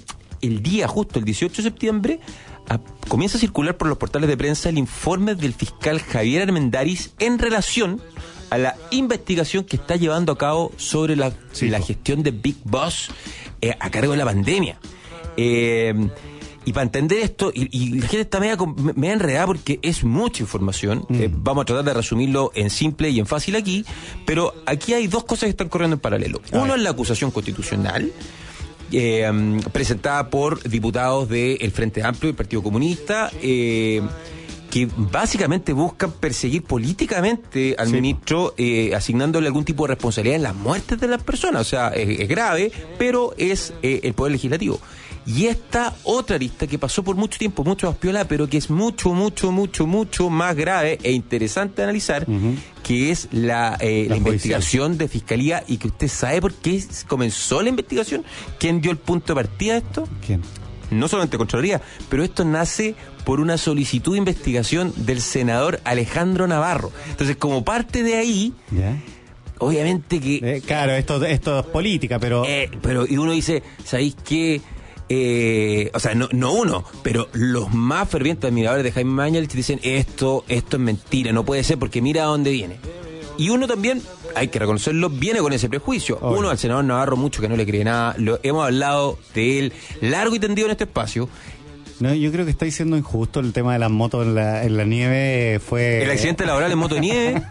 el día justo, el dieciocho de septiembre, A, comienza a circular por los portales de prensa el informe del fiscal Javier Armendáriz en relación a la investigación que está llevando a cabo sobre la, sí, la gestión de Big Boss eh, a cargo de la pandemia. Eh, y para entender esto, y, y la gente está media, media enredada porque es mucha información, mm. eh, vamos a tratar de resumirlo en simple y en fácil aquí, pero aquí hay dos cosas que están corriendo en paralelo. Uno es la acusación constitucional, Eh, presentada por diputados del Frente Amplio y el Partido Comunista, eh, que básicamente buscan perseguir políticamente al sí. ministro, eh, asignándole algún tipo de responsabilidad en las muertes de las personas. O sea, es, es grave, pero es eh, el Poder Legislativo. Y esta otra lista que pasó por mucho tiempo, mucho más piola, pero que es mucho, mucho, mucho, mucho más grave e interesante de analizar, uh-huh. que es la, eh, la, la investigación de Fiscalía, y que usted sabe por qué comenzó la investigación. ¿Quién dio el punto de partida de esto? ¿Quién? No solamente Contraloría, pero esto nace por una solicitud de investigación del senador Alejandro Navarro. Entonces, como parte de ahí... ¿Ya? Obviamente que... Eh, claro, esto, esto es política, pero... Eh, pero y uno dice, ¿sabéis qué? Eh, o sea, no, no uno, pero los más fervientes admiradores de Jaime Mañalich te dicen, esto, esto es mentira, no puede ser, porque mira a dónde viene. Y uno también, hay que reconocerlo, viene con ese prejuicio. Oh. Uno, al senador Navarro, mucho que no le cree nada, lo, hemos hablado de él largo y tendido en este espacio. No, yo creo que está diciendo injusto el tema de las motos en la, en la nieve. Fue el accidente laboral en moto de nieve.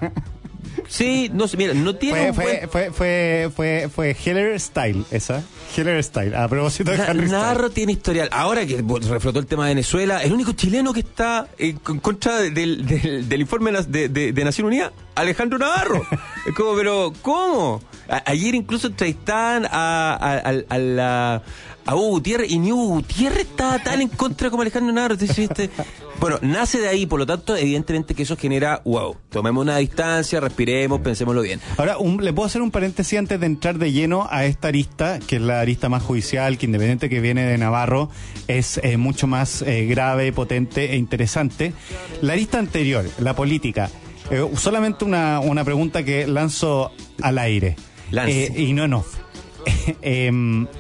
Sí, no sé, mira, no tiene fue, un fue, buen... fue, fue, fue, fue Heller Style, esa. Heller Style, a propósito de Na, Harry Navarro Style. tiene historial. Ahora que reflotó el tema de Venezuela, el único chileno que está en contra del, del, del informe de, de, de Nación Unida, Alejandro Navarro. Es como, pero, ¿cómo? A, ayer incluso entrevistaban a, a, a, a la... a Hugo Gutiérrez, y ni Hugo Gutiérrez estaba tan en contra como Alejandro Navarro. Entonces, bueno, nace de ahí, por lo tanto, evidentemente que eso genera, wow, tomemos una distancia, respiremos, pensémoslo bien. Ahora, un, le puedo hacer un paréntesis antes de entrar de lleno a esta arista, que es la arista más judicial, que independiente que viene de Navarro, es eh, mucho más eh, grave, potente e interesante. La arista anterior, la política, eh, solamente una, una pregunta que lanzo al aire. Lance. Eh, y no en off. eh,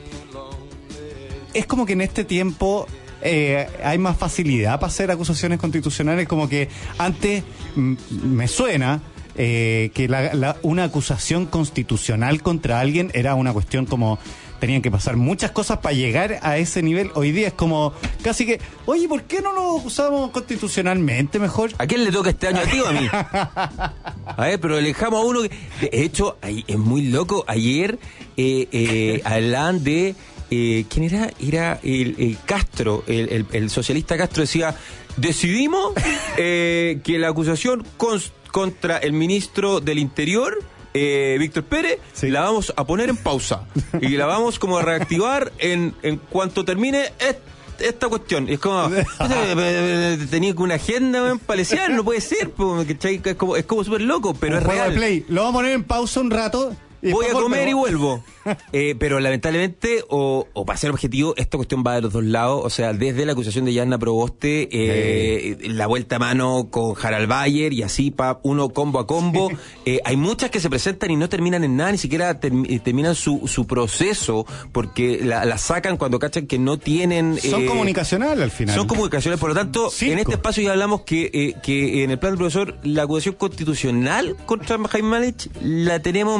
Es como que en este tiempo eh, hay más facilidad para hacer acusaciones constitucionales, como que antes m- me suena eh, que la, la, una acusación constitucional contra alguien era una cuestión como tenían que pasar muchas cosas para llegar a ese nivel. Hoy día es como casi que, oye, ¿por qué no lo acusamos constitucionalmente mejor? ¿A quién le toca este año a ti o a mí? A ver, pero dejamos a uno que... De hecho, ahí, es muy loco. Ayer eh, eh, hablaban de... Eh, ¿Quién era? Era el, el Castro, el, el, el socialista Castro decía, decidimos eh, que la acusación cons- contra el ministro del Interior, eh, Víctor Pérez, sí. la vamos a poner en pausa y la vamos como a reactivar en, en cuanto termine est- esta cuestión. Y es como, tenía una agenda parecida, no puede ser, es como, es como súper loco, pero un es real. Play. Lo vamos a poner en pausa un rato. Voy a comer y vuelvo. Eh, pero lamentablemente, o, o para ser objetivo, esta cuestión va de los dos lados. O sea, desde la acusación de Yanna Proboste, eh, sí. la vuelta a mano con Harald Bayer y así, pa, uno combo a combo. Sí. Eh, hay muchas que se presentan y no terminan en nada, ni siquiera term- terminan su, su proceso, porque la, la sacan cuando cachan que no tienen... Son eh, comunicacionales al final. Son comunicacionales, por lo tanto, Cinco. En este espacio ya hablamos que, eh, que en el plan del profesor, la acusación constitucional contra Jaime Mañalich la tenemos media...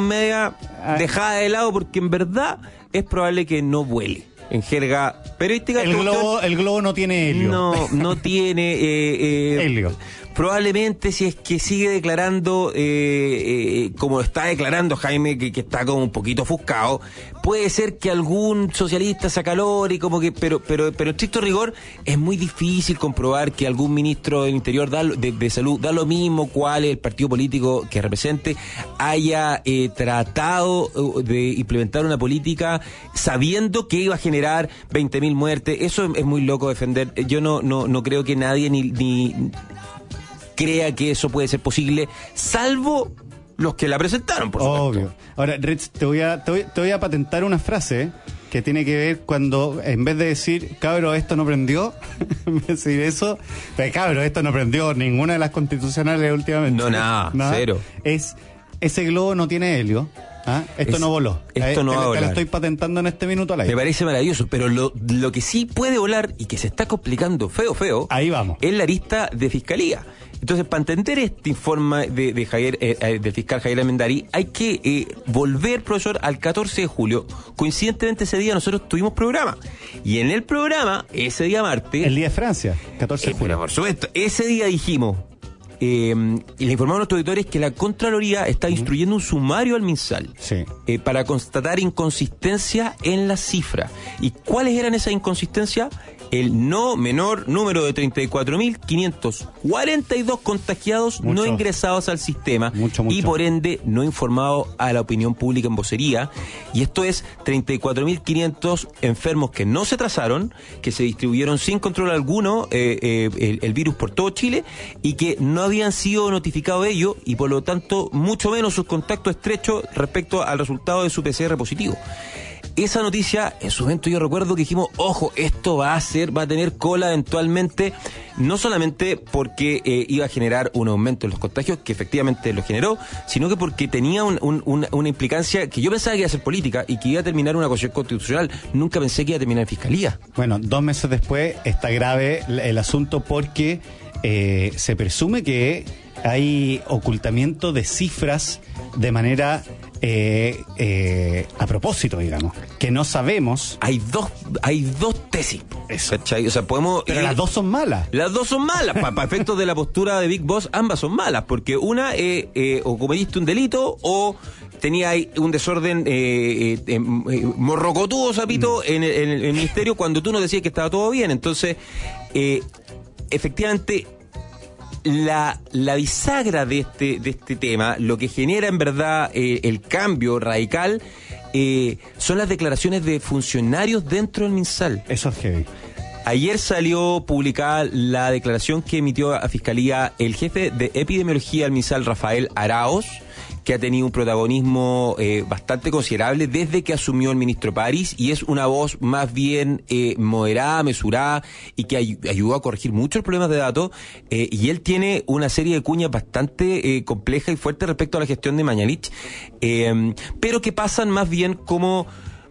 jerga dejada de lado porque en verdad es probable que no vuele. En jerga periodística. El globo, el globo no tiene helio. No, no tiene eh, eh, helio. Probablemente si es que sigue declarando eh, eh, como está declarando Jaime, que, que está como un poquito ofuscado, puede ser que algún socialista se acalore y como que, pero, pero, pero en estricto rigor es muy difícil comprobar que algún ministro del Interior da, de, de salud, da lo mismo cuál es el partido político que represente, haya eh, tratado de implementar una política sabiendo que iba a generar veinte mil muertes. Eso es, es muy loco defender. Yo no, no, no creo que nadie ni, ni crea que eso puede ser posible, salvo los que la presentaron, por supuesto. Obvio. Ahora, Rich, te voy a, te voy, te voy a patentar una frase que tiene que ver cuando, en vez de decir, cabro, esto no prendió, en vez de decir eso, pero, cabro, esto no prendió ninguna de las constitucionales últimamente. No, nada, ¿no? Cero. Es, ese globo no tiene helio. ¿Ah? Esto es, no voló. Esto no te, va a volar. Te lo estoy patentando en este minuto al aire. Me parece maravilloso, pero lo, lo que sí puede volar y que se está complicando feo, feo, ahí vamos, es la arista de fiscalía. Entonces, para entender este informe de, de Javier, eh, del fiscal Javier Armendari, hay que eh, volver, profesor, al catorce de julio. Coincidentemente ese día nosotros tuvimos programa. Y en el programa, ese día martes... El día de Francia, catorce de julio. Eh, por supuesto, ese día dijimos... Eh, y le informaron a nuestros auditores que la Contraloría está instruyendo un sumario al MinSal, sí. eh, para constatar inconsistencias en la cifra. ¿Y cuáles eran esas inconsistencias? El no menor número de treinta y cuatro mil quinientos cuarenta y dos contagiados mucho. No ingresados al sistema mucho, mucho. Y por ende no informados a la opinión pública en vocería. Y esto es treinta y cuatro mil quinientos enfermos que no se trazaron, que se distribuyeron sin control alguno eh, eh, el, el virus por todo Chile y que no habían sido notificados de ello y por lo tanto mucho menos sus contactos estrechos respecto al resultado de su P C R positivo. Esa noticia, en su momento yo recuerdo que dijimos, ojo, esto va a ser, va a tener cola eventualmente, no solamente porque eh, iba a generar un aumento en los contagios, que efectivamente lo generó, sino que porque tenía un, un, una, una implicancia que yo pensaba que iba a ser política y que iba a terminar una cuestión constitucional. Nunca pensé que iba a terminar en fiscalía. Bueno, dos meses después está grave el asunto porque eh, se presume que hay ocultamiento de cifras de manera eh, eh, a propósito, digamos, que no sabemos. Hay dos, hay dos tesis. Eso. ¿Cachai? O sea, podemos. Pero ir... las dos son malas. Las dos son malas. Para pa efectos de la postura de Big Boss, ambas son malas, porque una es eh, o cometiste un delito o tenía ahí un desorden eh, eh, eh, morrocotudo, sapito, mm. en, el, en el ministerio cuando tú nos decías que estaba todo bien. Entonces, eh, efectivamente. La, la bisagra de este, de este tema, lo que genera en verdad eh, el cambio radical, eh, son las declaraciones de funcionarios dentro del MinSal. Eso es heavy. Ayer salió publicada la declaración que emitió a Fiscalía el jefe de epidemiología del MinSal, Rafael Araoz, que ha tenido un protagonismo eh, bastante considerable desde que asumió el ministro París, y es una voz más bien eh, moderada, mesurada, y que ay ayudó a corregir muchos problemas de datos, eh, y él tiene una serie de cuñas bastante eh, compleja y fuerte respecto a la gestión de Mañalich, eh, pero que pasan más bien como...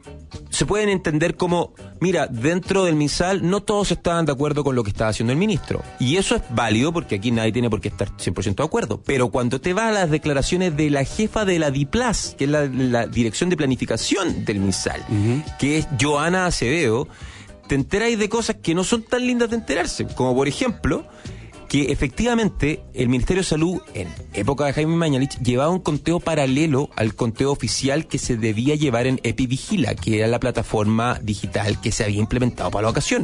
se pueden entender como, mira, dentro del MinSal no todos estaban de acuerdo con lo que estaba haciendo el ministro. Y eso es válido porque aquí nadie tiene por qué estar cien por ciento de acuerdo. Pero cuando te vas a las declaraciones de la jefa de la DIPLAS, que es la, la Dirección de Planificación del MinSal, uh-huh. que es Joana Acevedo, te enteráis de cosas que no son tan lindas de enterarse. Como por ejemplo... que efectivamente el Ministerio de Salud, en época de Jaime Mañalich, llevaba un conteo paralelo al conteo oficial que se debía llevar en EpiVigila, que era la plataforma digital que se había implementado para la ocasión.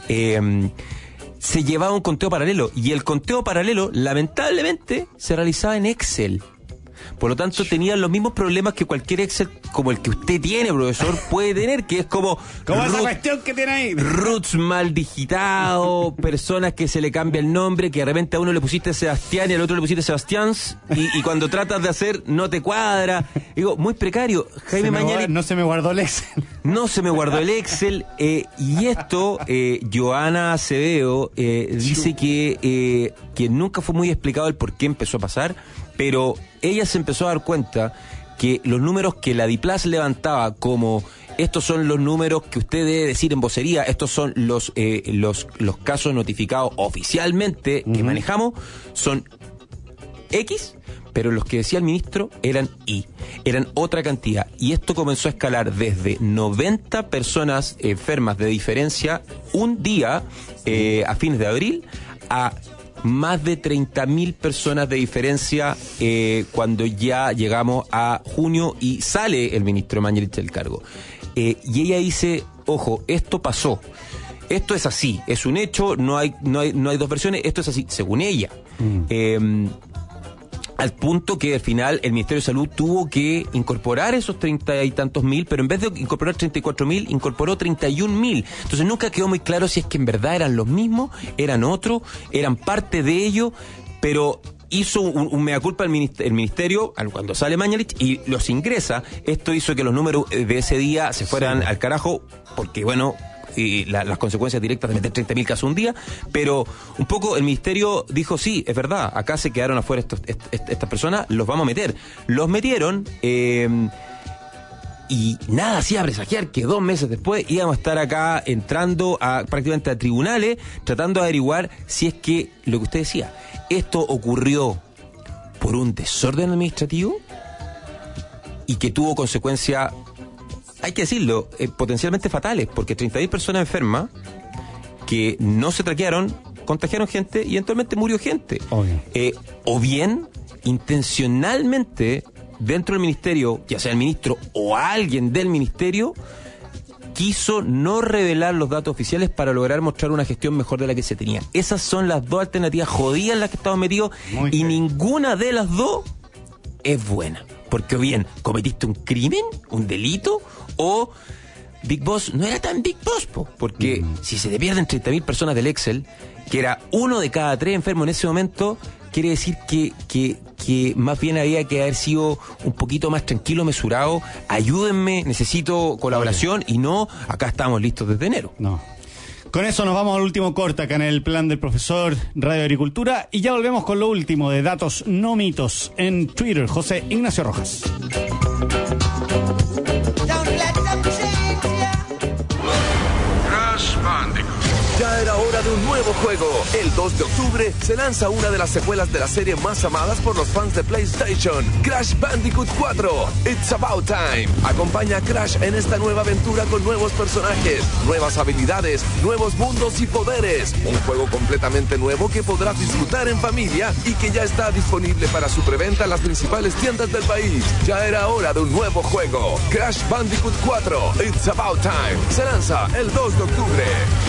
Eh, se llevaba un conteo paralelo, y el conteo paralelo, lamentablemente, se realizaba en Excel. Por lo tanto, tenían los mismos problemas que cualquier Excel como el que usted tiene, profesor, puede tener, que es como... Como esa cuestión que tiene ahí. Roots mal digitado, personas que se le cambia el nombre, que de repente a uno le pusiste Sebastián y al otro le pusiste Sebastiáns, y, y cuando tratas de hacer no te cuadra. Digo, muy precario. Jaime Mañalich... No se me guardó el Excel. No se me guardó el Excel. Eh, y esto, eh, Joana Acevedo eh, dice que, eh, que nunca fue muy explicado el por qué empezó a pasar, pero ella se empezó a dar cuenta que los números que la DIPLAS levantaba como estos son los números que usted debe decir en vocería, estos son los eh, los los casos notificados oficialmente que uh-huh. manejamos, son X, pero los que decía el ministro eran I, eran otra cantidad. Y esto comenzó a escalar desde noventa personas enfermas de diferencia un día eh, a fines de abril a más de treinta mil personas de diferencia eh, cuando ya llegamos a junio y sale el ministro Mañalich del cargo. Eh, y ella dice, ojo, esto pasó. Esto es así, es un hecho, no hay, no hay, no hay dos versiones, esto es así, según ella. Mm. Eh, al punto que al final el Ministerio de Salud tuvo que incorporar esos treinta y tantos mil, pero en vez de incorporar treinta y cuatro mil, incorporó treinta y un mil. Entonces nunca quedó muy claro si es que en verdad eran los mismos, eran otros, eran parte de ello, pero hizo un, un mea culpa el ministerio, el ministerio cuando sale Mañalich y los ingresa. Esto hizo que los números de ese día se fueran sí. al carajo, porque bueno... y la, las consecuencias directas de meter treinta mil casos un día, pero un poco el ministerio dijo, sí, es verdad, acá se quedaron afuera estos, est, est, estas personas, los vamos a meter. Los metieron eh, y nada hacía presagiar que dos meses después íbamos a estar acá entrando a prácticamente a tribunales, tratando de averiguar si es que, lo que usted decía, esto ocurrió por un desorden administrativo y que tuvo consecuencias, hay que decirlo, eh, potencialmente fatales, porque treinta mil personas enfermas que no se traquearon, contagiaron gente y eventualmente murió gente. Eh, o bien, intencionalmente, dentro del ministerio, ya sea el ministro o alguien del ministerio, quiso no revelar los datos oficiales para lograr mostrar una gestión mejor de la que se tenía. Esas son las dos alternativas jodidas en las que estamos metidos. Muy y bien. Ninguna de las dos es buena. Porque o bien cometiste un crimen, un delito, o Big Boss no era tan Big Boss, po, porque mm. si se te pierden treinta mil personas del Excel, que era uno de cada tres enfermos en ese momento, quiere decir que, que, que más bien había que haber sido un poquito más tranquilo, mesurado. Ayúdenme, necesito colaboración, y no, acá estamos listos desde enero. No. Con eso nos vamos al último corte acá en el plan del profesor Radio Agricultura y ya volvemos con lo último de datos no mitos en Twitter. José Ignacio Rojas. Crash Bandicoot. Ya era hora de un nuevo juego. El dos de octubre se lanza una de las secuelas de la serie más amadas por los fans de PlayStation, Crash Bandicoot cuatro. It's About Time. Acompaña a Crash en esta nueva aventura con nuevos personajes, nuevas habilidades, nuevos mundos y poderes. Un juego completamente nuevo que podrás disfrutar en familia y que ya está disponible para su preventa en las principales tiendas del país. Ya era hora de un nuevo juego. Crash Bandicoot cuatro. It's About Time. Se lanza el dos de octubre.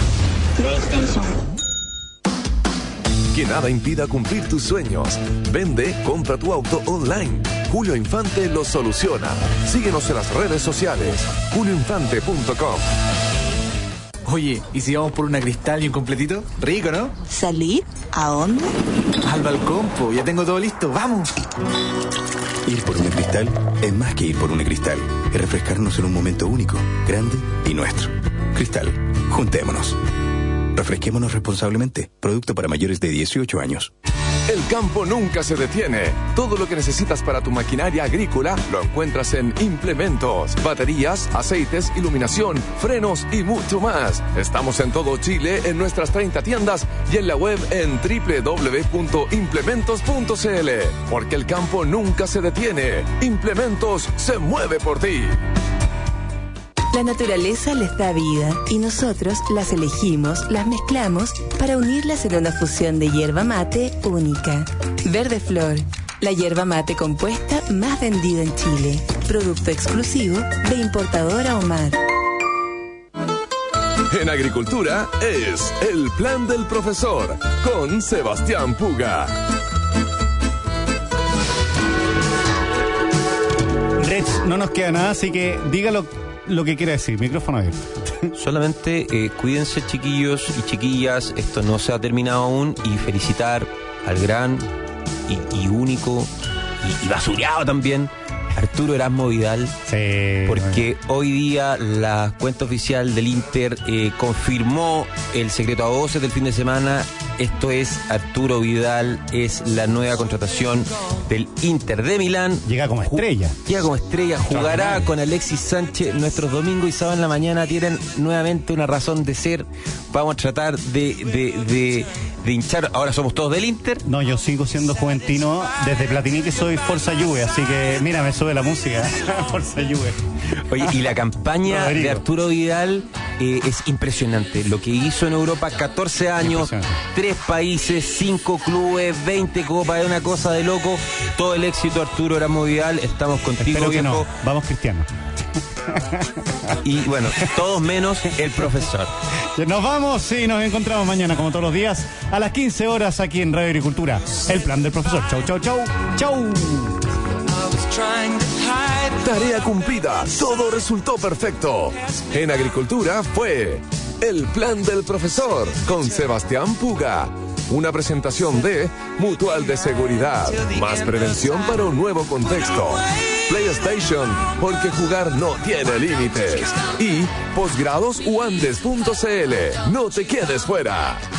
Que nada impida cumplir tus sueños. Vende, compra tu auto online. Julio Infante lo soluciona. Síguenos en las redes sociales. julio infante punto com. Oye, ¿y si vamos por una Cristal y un completito? Rico, ¿no? ¿Salir? ¿A dónde? Al balcón, po. Ya tengo todo listo. ¡Vamos! Ir por una Cristal es más que ir por una Cristal. Es refrescarnos en un momento único, grande y nuestro. Cristal, juntémonos. Refresquémonos responsablemente. Producto para mayores de dieciocho años. El campo nunca se detiene. Todo lo que necesitas para tu maquinaria agrícola lo encuentras en Implementos. Baterías, aceites, iluminación, frenos y mucho más. Estamos en todo Chile en nuestras treinta tiendas y en la web en doble u doble u doble u punto implementos punto c l. Porque el campo nunca se detiene. Implementos se mueve por ti. La naturaleza les da vida y nosotros las elegimos, las mezclamos para unirlas en una fusión de hierba mate única. Verde Flor, la hierba mate compuesta más vendida en Chile. Producto exclusivo de importadora Omar. En Agricultura es el plan del profesor con Sebastián Puga. Rech, no nos queda nada, así que dígalo lo que quiera decir. Micrófono abierto. Solamente eh, cuídense, chiquillos y chiquillas, esto no se ha terminado aún, y felicitar al gran y, y único y, y basureado también Arturo Erasmo Vidal, sí, porque bueno. Hoy día la cuenta oficial del Inter eh, confirmó el secreto a voces del fin de semana Esto es Arturo Vidal, es la nueva contratación del Inter de Milán. Llega como estrella. Llega como estrella, jugará con Alexis Sánchez. Nuestros domingos y sábados en la mañana tienen nuevamente una razón de ser. Vamos a tratar de, de, de, de hinchar. Ahora somos todos del Inter. No, yo sigo siendo juventino. Desde Platini que soy Forza Juve, así que mira, me sube la música. Forza Juve. Oye, y la campaña Rodrigo. de Arturo Vidal eh, es impresionante. Lo que hizo en Europa, catorce años, tres países, cinco clubes, veinte copas, es una cosa de loco. Todo el éxito, Arturo Erasmo Vidal. Estamos contigo, Espero que viejo. No. Vamos, Cristiano. Y bueno, todos menos el profesor. Nos vamos y nos encontramos mañana, como todos los días, a las quince horas aquí en Radio Agricultura. El plan del profesor. Chau, chau, chau. Chau. Tarea cumplida, todo resultó perfecto. En Agricultura fue El plan del profesor con Sebastián Puga. Una presentación de Mutual de Seguridad. Más prevención para un nuevo contexto. PlayStation, porque jugar no tiene límites. Y posgrados uandes punto cl. No te quedes fuera.